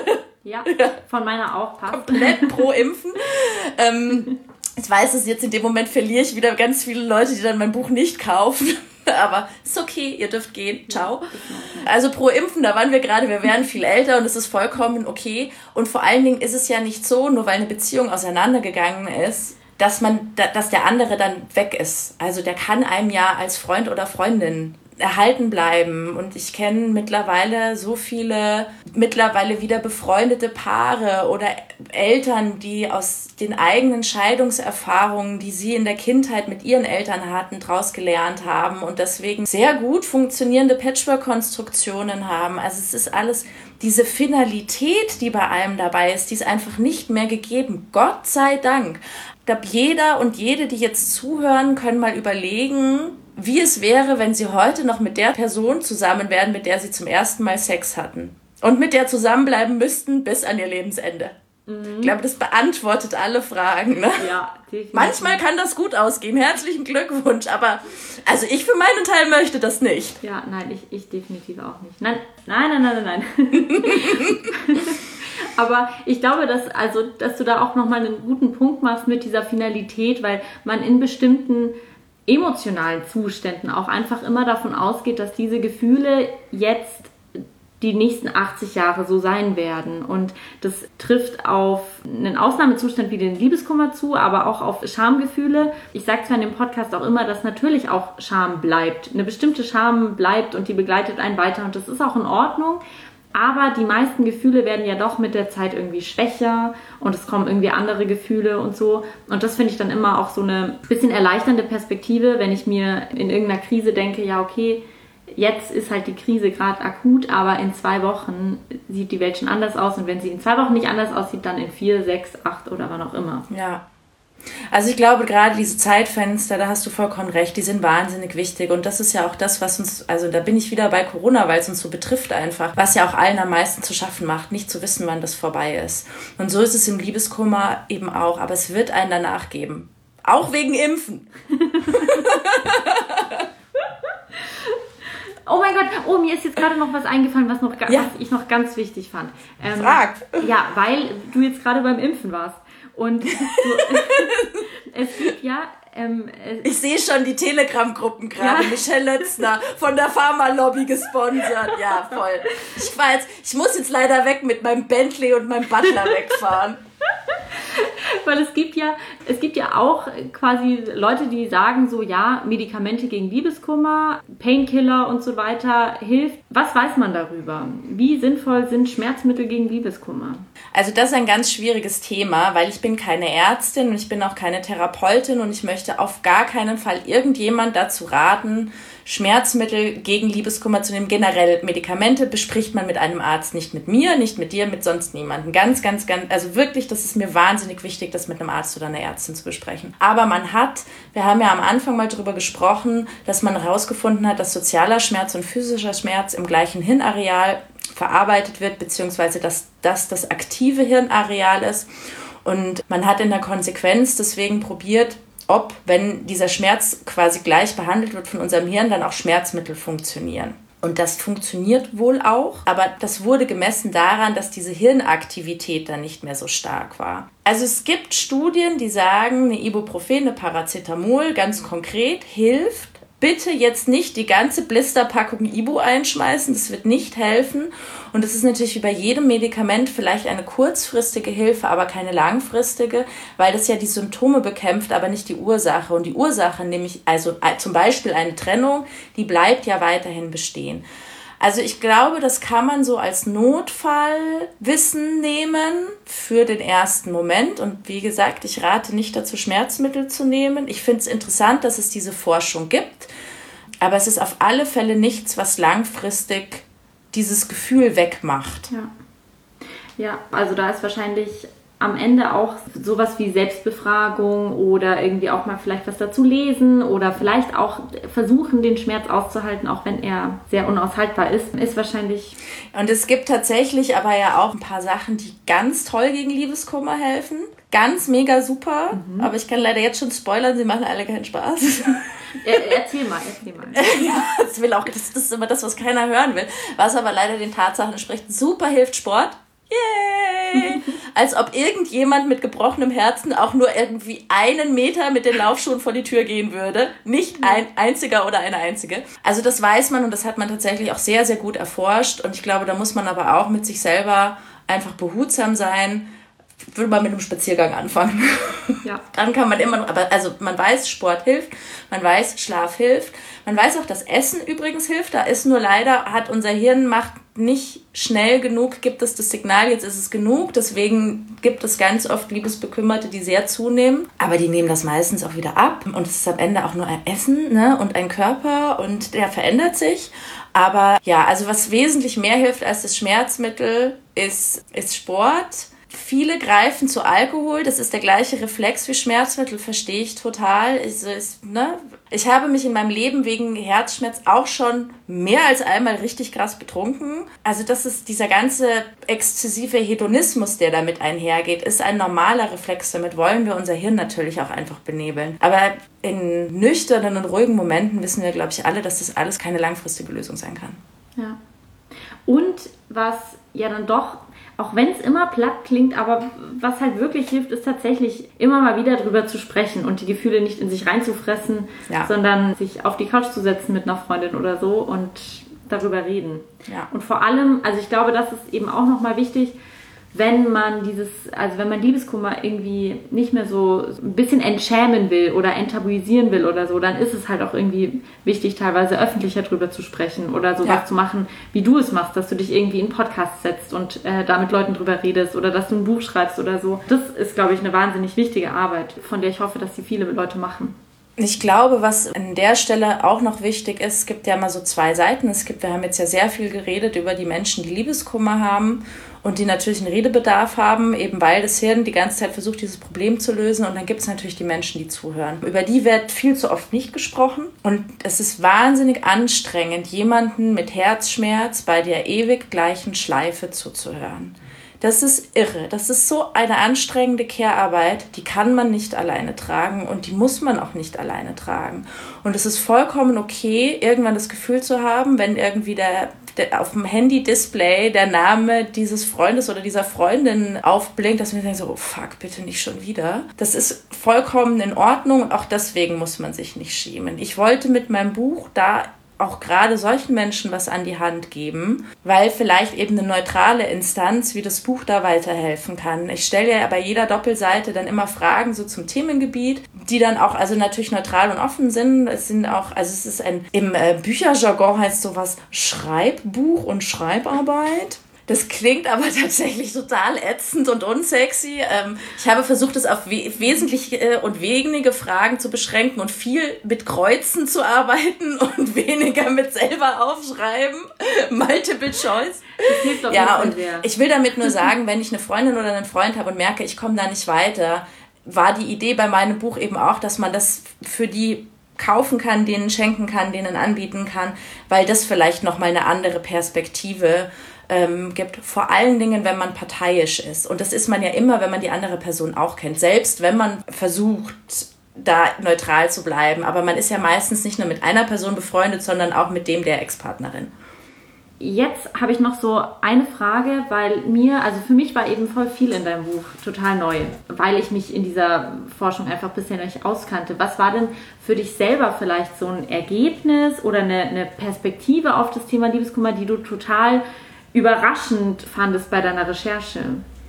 Ja, von meiner auch passt. Komplett pro Impfen. Ich weiß es jetzt, in dem Moment verliere ich wieder ganz viele Leute, die dann mein Buch nicht kaufen. Aber ist okay, ihr dürft gehen. Ciao. Also pro Impfen, da waren wir gerade, wir wären viel älter und es ist vollkommen okay. Und vor allen Dingen ist es ja nicht so, nur weil eine Beziehung auseinandergegangen ist, dass der andere dann weg ist. Also der kann einem ja als Freund oder Freundin erhalten bleiben. Und ich kenne mittlerweile so viele wieder befreundete Paare oder Eltern, die aus den eigenen Scheidungserfahrungen, die sie in der Kindheit mit ihren Eltern hatten, daraus gelernt haben und deswegen sehr gut funktionierende Patchwork-Konstruktionen haben. Also es ist alles, diese Finalität, die bei allem dabei ist, die ist einfach nicht mehr gegeben. Gott sei Dank. Ich glaube, jeder und jede, die jetzt zuhören, können mal überlegen, wie es wäre, wenn sie heute noch mit der Person zusammen wären, mit der sie zum ersten Mal Sex hatten. Und mit der zusammenbleiben müssten bis an ihr Lebensende. Ich glaube, das beantwortet alle Fragen. Ne? Ja, definitiv. Manchmal kann das gut ausgehen. Herzlichen Glückwunsch. Aber also ich für meinen Teil möchte das nicht. Ja, nein, ich definitiv auch nicht. Nein. Aber ich glaube, dass du da auch nochmal einen guten Punkt machst mit dieser Finalität, weil man in bestimmten emotionalen Zuständen auch einfach immer davon ausgeht, dass diese Gefühle jetzt die nächsten 80 Jahre so sein werden. Und das trifft auf einen Ausnahmezustand wie den Liebeskummer zu, aber auch auf Schamgefühle. Ich sage zwar in dem Podcast auch immer, dass natürlich auch Scham bleibt. Eine bestimmte Scham bleibt und die begleitet einen weiter und das ist auch in Ordnung. Aber die meisten Gefühle werden ja doch mit der Zeit irgendwie schwächer und es kommen irgendwie andere Gefühle und so. Und das finde ich dann immer auch so eine bisschen erleichternde Perspektive, wenn ich mir in irgendeiner Krise denke, ja okay, jetzt ist halt die Krise gerade akut, aber in 2 Wochen sieht die Welt schon anders aus. Und wenn sie in 2 Wochen nicht anders aussieht, dann in 4, 6, 8 oder wann auch immer. Ja. Also ich glaube, gerade diese Zeitfenster, da hast du vollkommen recht, die sind wahnsinnig wichtig und das ist ja auch das, was uns, also da bin ich wieder bei Corona, weil es uns so betrifft einfach, was ja auch allen am meisten zu schaffen macht, nicht zu wissen, wann das vorbei ist. Und so ist es im Liebeskummer eben auch, aber es wird einen danach geben. Auch wegen Impfen. Oh mein Gott, mir ist jetzt gerade noch was eingefallen, was ich noch ganz wichtig fand. Frag. Ja, weil du jetzt gerade beim Impfen warst. Und es gibt ja... ich sehe schon die Telegram-Gruppen gerade. Ja. Michelle Lötzner von der Pharma-Lobby gesponsert. Ja, voll. Ich muss jetzt leider weg mit meinem Bentley und meinem Butler wegfahren. Weil es gibt ja auch quasi Leute, die sagen so, ja, Medikamente gegen Liebeskummer, Painkiller und so weiter hilft. Was weiß man darüber? Wie sinnvoll sind Schmerzmittel gegen Liebeskummer? Also das ist ein ganz schwieriges Thema, weil ich bin keine Ärztin und ich bin auch keine Therapeutin und ich möchte auf gar keinen Fall irgendjemand dazu raten, Schmerzmittel gegen Liebeskummer zu nehmen. Generell Medikamente bespricht man mit einem Arzt, nicht mit mir, nicht mit dir, mit sonst niemandem. Ganz, also wirklich, das ist mir wahnsinnig wichtig, das mit einem Arzt oder einer Ärztin zu besprechen. Aber wir haben ja am Anfang mal drüber gesprochen, dass man herausgefunden hat, dass sozialer Schmerz und physischer Schmerz im gleichen Hirnareal verarbeitet wird, beziehungsweise dass das aktive Hirnareal ist. Und man hat in der Konsequenz deswegen probiert, ob, wenn dieser Schmerz quasi gleich behandelt wird von unserem Hirn, dann auch Schmerzmittel funktionieren. Und das funktioniert wohl auch, aber das wurde gemessen daran, dass diese Hirnaktivität dann nicht mehr so stark war. Also es gibt Studien, die sagen, eine Ibuprofen, eine Paracetamol, ganz konkret, hilft. Bitte jetzt nicht die ganze Blisterpackung Ibu einschmeißen, das wird nicht helfen. Und das ist natürlich wie bei jedem Medikament vielleicht eine kurzfristige Hilfe, aber keine langfristige, weil das ja die Symptome bekämpft, aber nicht die Ursache. Und die Ursache, nämlich also zum Beispiel eine Trennung, die bleibt ja weiterhin bestehen. Also ich glaube, das kann man so als Notfallwissen nehmen für den ersten Moment. Und wie gesagt, ich rate nicht dazu, Schmerzmittel zu nehmen. Ich finde es interessant, dass es diese Forschung gibt. Aber es ist auf alle Fälle nichts, was langfristig dieses Gefühl wegmacht. Ja, also da ist wahrscheinlich am Ende auch sowas wie Selbstbefragung oder irgendwie auch mal vielleicht was dazu lesen oder vielleicht auch versuchen, den Schmerz auszuhalten, auch wenn er sehr unaushaltbar ist wahrscheinlich... Und es gibt tatsächlich aber ja auch ein paar Sachen, die ganz toll gegen Liebeskummer helfen. Ganz mega super, aber ich kann leider jetzt schon spoilern, sie machen alle keinen Spaß. Erzähl mal. Ja, das ist immer das, was keiner hören will. Was aber leider den Tatsachen entspricht. Super hilft Sport. Yay! Als ob irgendjemand mit gebrochenem Herzen auch nur irgendwie 1 Meter mit den Laufschuhen vor die Tür gehen würde. Nicht ein einziger oder eine einzige. Also das weiß man und das hat man tatsächlich auch sehr, sehr gut erforscht. Und ich glaube, da muss man aber auch mit sich selber einfach behutsam sein. Würde man mit einem Spaziergang anfangen. Ja. Dann kann man immer noch, aber also man weiß, Sport hilft, man weiß, Schlaf hilft, man weiß auch, dass Essen übrigens hilft. Da ist nur leider, hat unser Hirn macht nicht schnell genug, gibt es das Signal, jetzt ist es genug. Deswegen gibt es ganz oft Liebesbekümmerte, die sehr zunehmen. Aber die nehmen das meistens auch wieder ab. Und es ist am Ende auch nur ein Essen, ne? Und ein Körper und der verändert sich. Aber ja, also was wesentlich mehr hilft als das Schmerzmittel ist Sport. Viele greifen zu Alkohol, das ist der gleiche Reflex wie Schmerzmittel, verstehe ich total. Ich habe mich in meinem Leben wegen Herzschmerz auch schon mehr als einmal richtig krass betrunken. Also das ist dieser ganze exzessive Hedonismus, der damit einhergeht, ist ein normaler Reflex. Damit wollen wir unser Hirn natürlich auch einfach benebeln. Aber in nüchternen und ruhigen Momenten wissen wir, glaube ich, alle, dass das alles keine langfristige Lösung sein kann. Ja. Und was ja dann doch, auch wenn es immer platt klingt, aber was halt wirklich hilft, ist tatsächlich immer mal wieder drüber zu sprechen und die Gefühle nicht in sich reinzufressen, sondern sich auf die Couch zu setzen mit einer Freundin oder so und darüber reden. Ja. Und vor allem, also ich glaube, das ist eben auch nochmal wichtig, wenn man Liebeskummer irgendwie nicht mehr so ein bisschen entschämen will oder enttabuisieren will oder so, dann ist es halt auch irgendwie wichtig, teilweise öffentlicher drüber zu sprechen oder sowas zu machen, wie du es machst, dass du dich irgendwie in einen Podcast setzt und da mit Leuten drüber redest oder dass du ein Buch schreibst oder so. Das ist, glaube ich, eine wahnsinnig wichtige Arbeit, von der ich hoffe, dass sie viele Leute machen. Ich glaube, was an der Stelle auch noch wichtig ist, es gibt ja mal so 2 Seiten. Wir haben jetzt ja sehr viel geredet über die Menschen, die Liebeskummer haben und die natürlich einen Redebedarf haben, eben weil das Hirn die ganze Zeit versucht, dieses Problem zu lösen. Und dann gibt es natürlich die Menschen, die zuhören. Über die wird viel zu oft nicht gesprochen. Und es ist wahnsinnig anstrengend, jemanden mit Herzschmerz bei der ewig gleichen Schleife zuzuhören. Das ist irre. Das ist so eine anstrengende Care-Arbeit, die kann man nicht alleine tragen und die muss man auch nicht alleine tragen. Und es ist vollkommen okay, irgendwann das Gefühl zu haben, wenn irgendwie der auf dem Handy-Display der Name dieses Freundes oder dieser Freundin aufblinkt, dass man denkt so, oh fuck, bitte nicht schon wieder. Das ist vollkommen in Ordnung und auch deswegen muss man sich nicht schämen. Ich wollte mit meinem Buch da auch gerade solchen Menschen was an die Hand geben, weil vielleicht eben eine neutrale Instanz wie das Buch da weiterhelfen kann. Ich stelle ja bei jeder Doppelseite dann immer Fragen so zum Themengebiet, die dann auch also natürlich neutral und offen sind. Es ist im Bücherjargon heißt sowas Schreibbuch und Schreibarbeit. Das klingt aber tatsächlich total ätzend und unsexy. Ich habe versucht, es auf wesentliche und wenige Fragen zu beschränken und viel mit Kreuzen zu arbeiten und weniger mit selber aufschreiben. Multiple Choice. Ja, und ich will damit nur sagen, wenn ich eine Freundin oder einen Freund habe und merke, ich komme da nicht weiter, war die Idee bei meinem Buch eben auch, dass man das für die kaufen kann, denen schenken kann, denen anbieten kann, weil das vielleicht nochmal eine andere Perspektive gibt, vor allen Dingen, wenn man parteiisch ist. Und das ist man ja immer, wenn man die andere Person auch kennt. Selbst wenn man versucht, da neutral zu bleiben. Aber man ist ja meistens nicht nur mit einer Person befreundet, sondern auch mit dem der Ex-Partnerin. Jetzt habe ich noch so eine Frage, weil für mich war eben voll viel in deinem Buch total neu, weil ich mich in dieser Forschung einfach bisher nicht auskannte. Was war denn für dich selber vielleicht so ein Ergebnis oder eine Perspektive auf das Thema Liebeskummer, die du total überraschend fandest bei deiner Recherche?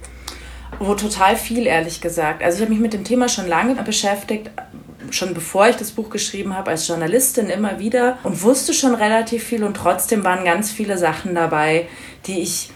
Oh, total viel, ehrlich gesagt. Also ich habe mich mit dem Thema schon lange beschäftigt, schon bevor ich das Buch geschrieben habe, als Journalistin immer wieder und wusste schon relativ viel und trotzdem waren ganz viele Sachen dabei, die ich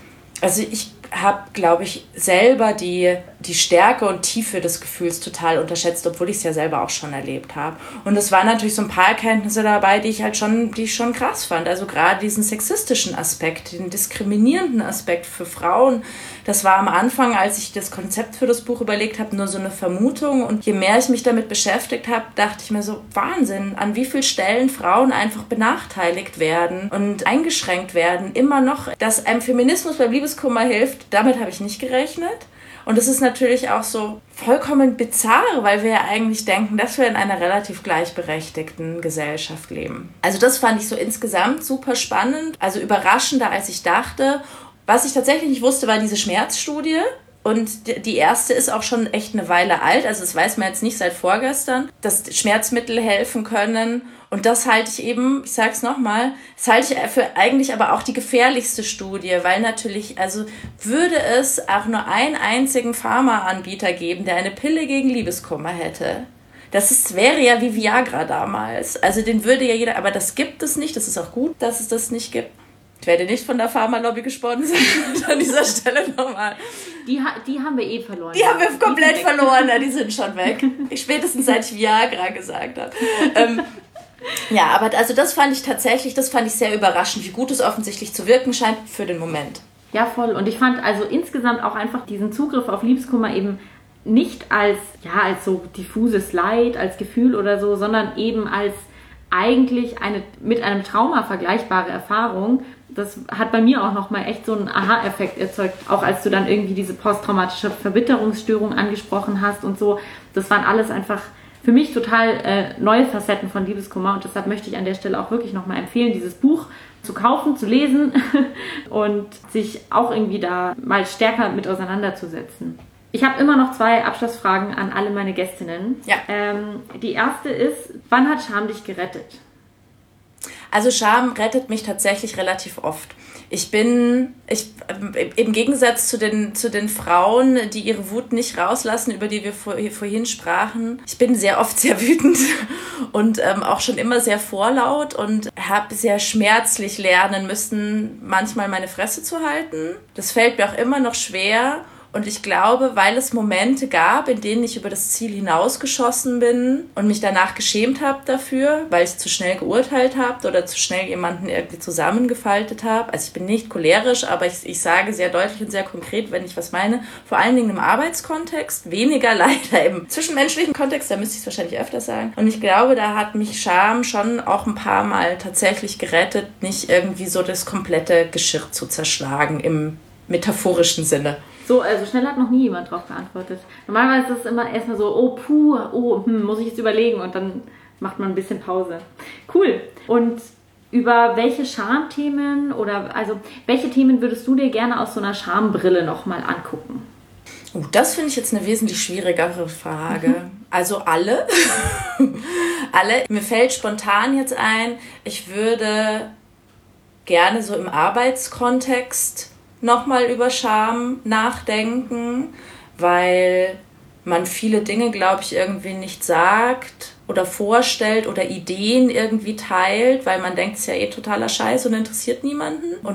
habe, glaube ich, selber die Stärke und Tiefe des Gefühls total unterschätzt, obwohl ich es ja selber auch schon erlebt habe. Und es waren natürlich so ein paar Erkenntnisse dabei, die ich schon krass fand. Also gerade diesen sexistischen Aspekt, den diskriminierenden Aspekt für Frauen. Das war am Anfang, als ich das Konzept für das Buch überlegt habe, nur so eine Vermutung. Und je mehr ich mich damit beschäftigt habe, dachte ich mir so, Wahnsinn, an wie vielen Stellen Frauen einfach benachteiligt werden und eingeschränkt werden. Immer noch, dass einem Feminismus beim Liebeskummer hilft, damit habe ich nicht gerechnet. Und das ist natürlich auch so vollkommen bizarr, weil wir ja eigentlich denken, dass wir in einer relativ gleichberechtigten Gesellschaft leben. Also das fand ich so insgesamt super spannend, also überraschender als ich dachte. Was ich tatsächlich nicht wusste, war diese Schmerzstudie. Und die erste ist auch schon echt eine Weile alt, also das weiß man jetzt nicht seit vorgestern, dass Schmerzmittel helfen können. Und das halte ich eben, ich sage es nochmal, das halte ich für eigentlich aber auch die gefährlichste Studie, weil natürlich, also würde es auch nur einen einzigen Pharmaanbieter geben, der eine Pille gegen Liebeskummer hätte. Wäre ja wie Viagra damals. Also den würde ja jeder, aber das gibt es nicht, das ist auch gut, dass es das nicht gibt. Ich werde nicht von der Pharmalobby gesponsert an dieser Stelle nochmal. Die haben wir verloren. Die haben wir komplett verloren, die sind schon weg. Spätestens seit ich Viagra gesagt habe. Ja, aber also das fand ich sehr überraschend, wie gut es offensichtlich zu wirken scheint für den Moment. Ja, voll. Und ich fand also insgesamt auch einfach diesen Zugriff auf Liebeskummer eben nicht als so diffuses Leid, als Gefühl oder so, sondern eben als eigentlich eine mit einem Trauma vergleichbare Erfahrung. Das hat bei mir auch nochmal echt so einen Aha-Effekt erzeugt, auch als du dann irgendwie diese posttraumatische Verbitterungsstörung angesprochen hast und so. Das waren alles einfach für mich total neue Facetten von Liebeskummer und deshalb möchte ich an der Stelle auch wirklich nochmal empfehlen, dieses Buch zu kaufen, zu lesen und sich auch irgendwie da mal stärker mit auseinanderzusetzen. Ich habe immer noch 2 Abschlussfragen an alle meine Gästinnen. Ja. Die erste ist, wann hat Scham dich gerettet? Also Scham rettet mich tatsächlich relativ oft. Im Gegensatz zu den Frauen, die ihre Wut nicht rauslassen, über die wir vorhin sprachen, ich bin sehr oft sehr wütend und auch schon immer sehr vorlaut und habe sehr schmerzlich lernen müssen, manchmal meine Fresse zu halten. Das fällt mir auch immer noch schwer. Und ich glaube, weil es Momente gab, in denen ich über das Ziel hinausgeschossen bin und mich danach geschämt habe dafür, weil ich zu schnell geurteilt habe oder zu schnell jemanden irgendwie zusammengefaltet habe. Also ich bin nicht cholerisch, aber ich sage sehr deutlich und sehr konkret, wenn ich was meine. Vor allen Dingen im Arbeitskontext, weniger leider im zwischenmenschlichen Kontext, da müsste ich es wahrscheinlich öfter sagen. Und ich glaube, da hat mich Scham schon auch ein paar Mal tatsächlich gerettet, nicht irgendwie so das komplette Geschirr zu zerschlagen im metaphorischen Sinne. So, also schnell hat noch nie jemand drauf geantwortet. Normalerweise ist es immer erstmal so, muss ich jetzt überlegen und dann macht man ein bisschen Pause. Cool. Und über welche Schamthemen welche Themen würdest du dir gerne aus so einer Schambrille nochmal angucken? Das finde ich jetzt eine wesentlich schwierigere Frage. Also alle. Alle. Mir fällt spontan jetzt ein, ich würde gerne so im Arbeitskontext nochmal über Scham nachdenken, weil man viele Dinge, glaube ich, irgendwie nicht sagt oder vorstellt oder Ideen irgendwie teilt, weil man denkt, es ist ja totaler Scheiß und interessiert niemanden. Und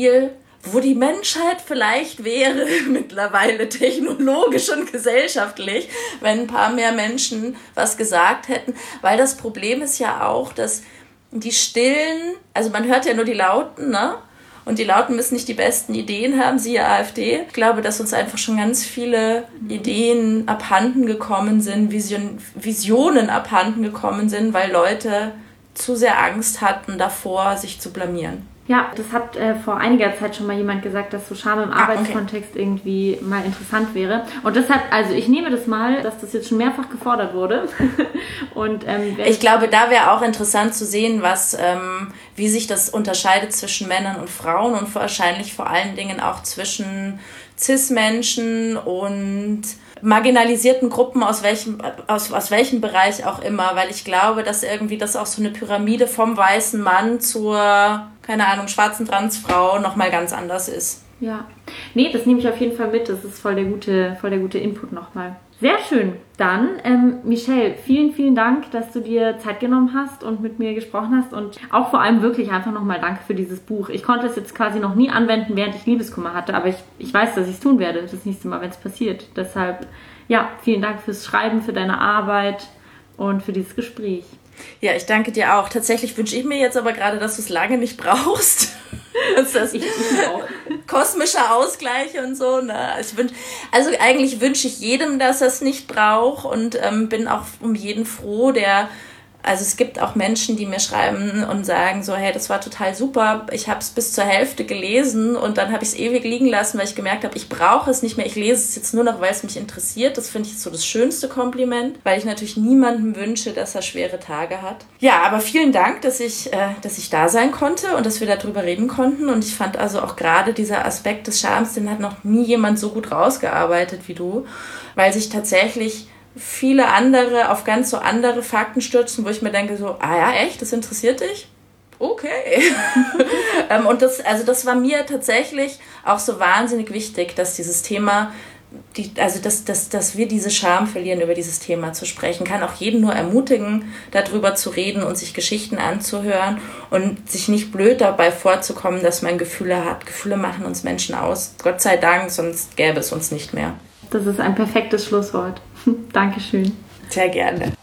wo die Menschheit vielleicht wäre mittlerweile technologisch und gesellschaftlich, wenn ein paar mehr Menschen was gesagt hätten. Weil das Problem ist ja auch, dass die Stillen, also man hört ja nur die Lauten, ne? Und die Lauten müssen nicht die besten Ideen haben, siehe AfD. Ich glaube, dass uns einfach schon ganz viele Ideen abhanden gekommen sind, Visionen abhanden gekommen sind, weil Leute zu sehr Angst hatten davor, sich zu blamieren. Ja, das hat vor einiger Zeit schon mal jemand gesagt, dass so Scham im Arbeitskontext irgendwie mal interessant wäre. Und deshalb, also ich nehme das mal, dass das jetzt schon mehrfach gefordert wurde. Und ich glaube, da wäre auch interessant zu sehen, wie sich das unterscheidet zwischen Männern und Frauen und wahrscheinlich vor allen Dingen auch zwischen Cis-Menschen und marginalisierten Gruppen aus welchem Bereich auch immer, weil ich glaube, dass irgendwie das auch so eine Pyramide vom weißen Mann zur, keine Ahnung, schwarzen Transfrau nochmal ganz anders ist. Ja, nee, das nehme ich auf jeden Fall mit, das ist voll der gute Input nochmal. Sehr schön. Dann, Michelle, vielen, vielen Dank, dass du dir Zeit genommen hast und mit mir gesprochen hast und auch vor allem wirklich einfach nochmal danke für dieses Buch. Ich konnte es jetzt quasi noch nie anwenden, während ich Liebeskummer hatte, aber ich weiß, dass ich es tun werde, das nächste Mal, wenn es passiert. Deshalb, ja, vielen Dank fürs Schreiben, für deine Arbeit und für dieses Gespräch. Ja, ich danke dir auch. Tatsächlich wünsche ich mir jetzt aber gerade, dass du es lange nicht brauchst. Ich auch. Kosmischer Ausgleich und so. Ne? Also eigentlich wünsche ich jedem, dass er es nicht braucht und bin auch um jeden froh, der Also es gibt auch Menschen, die mir schreiben und sagen so, hey, das war total super, ich habe es bis zur Hälfte gelesen und dann habe ich es ewig liegen lassen, weil ich gemerkt habe, ich brauche es nicht mehr, ich lese es jetzt nur noch, weil es mich interessiert. Das finde ich so das schönste Kompliment, weil ich natürlich niemandem wünsche, dass er schwere Tage hat. Ja, aber vielen Dank, dass ich da sein konnte und dass wir darüber reden konnten. Und ich fand also auch gerade dieser Aspekt des Schams, den hat noch nie jemand so gut rausgearbeitet wie du, weil sich tatsächlich viele andere auf ganz so andere Fakten stürzen, wo ich mir denke so, ja, echt, das interessiert dich? Okay. Und das war mir tatsächlich auch so wahnsinnig wichtig, dass dieses Thema, dass wir diese Scham verlieren, über dieses Thema zu sprechen. Kann auch jeden nur ermutigen, darüber zu reden und sich Geschichten anzuhören und sich nicht blöd dabei vorzukommen, dass man Gefühle hat. Gefühle machen uns Menschen aus. Gott sei Dank, sonst gäbe es uns nicht mehr. Das ist ein perfektes Schlusswort. Dankeschön. Sehr gerne.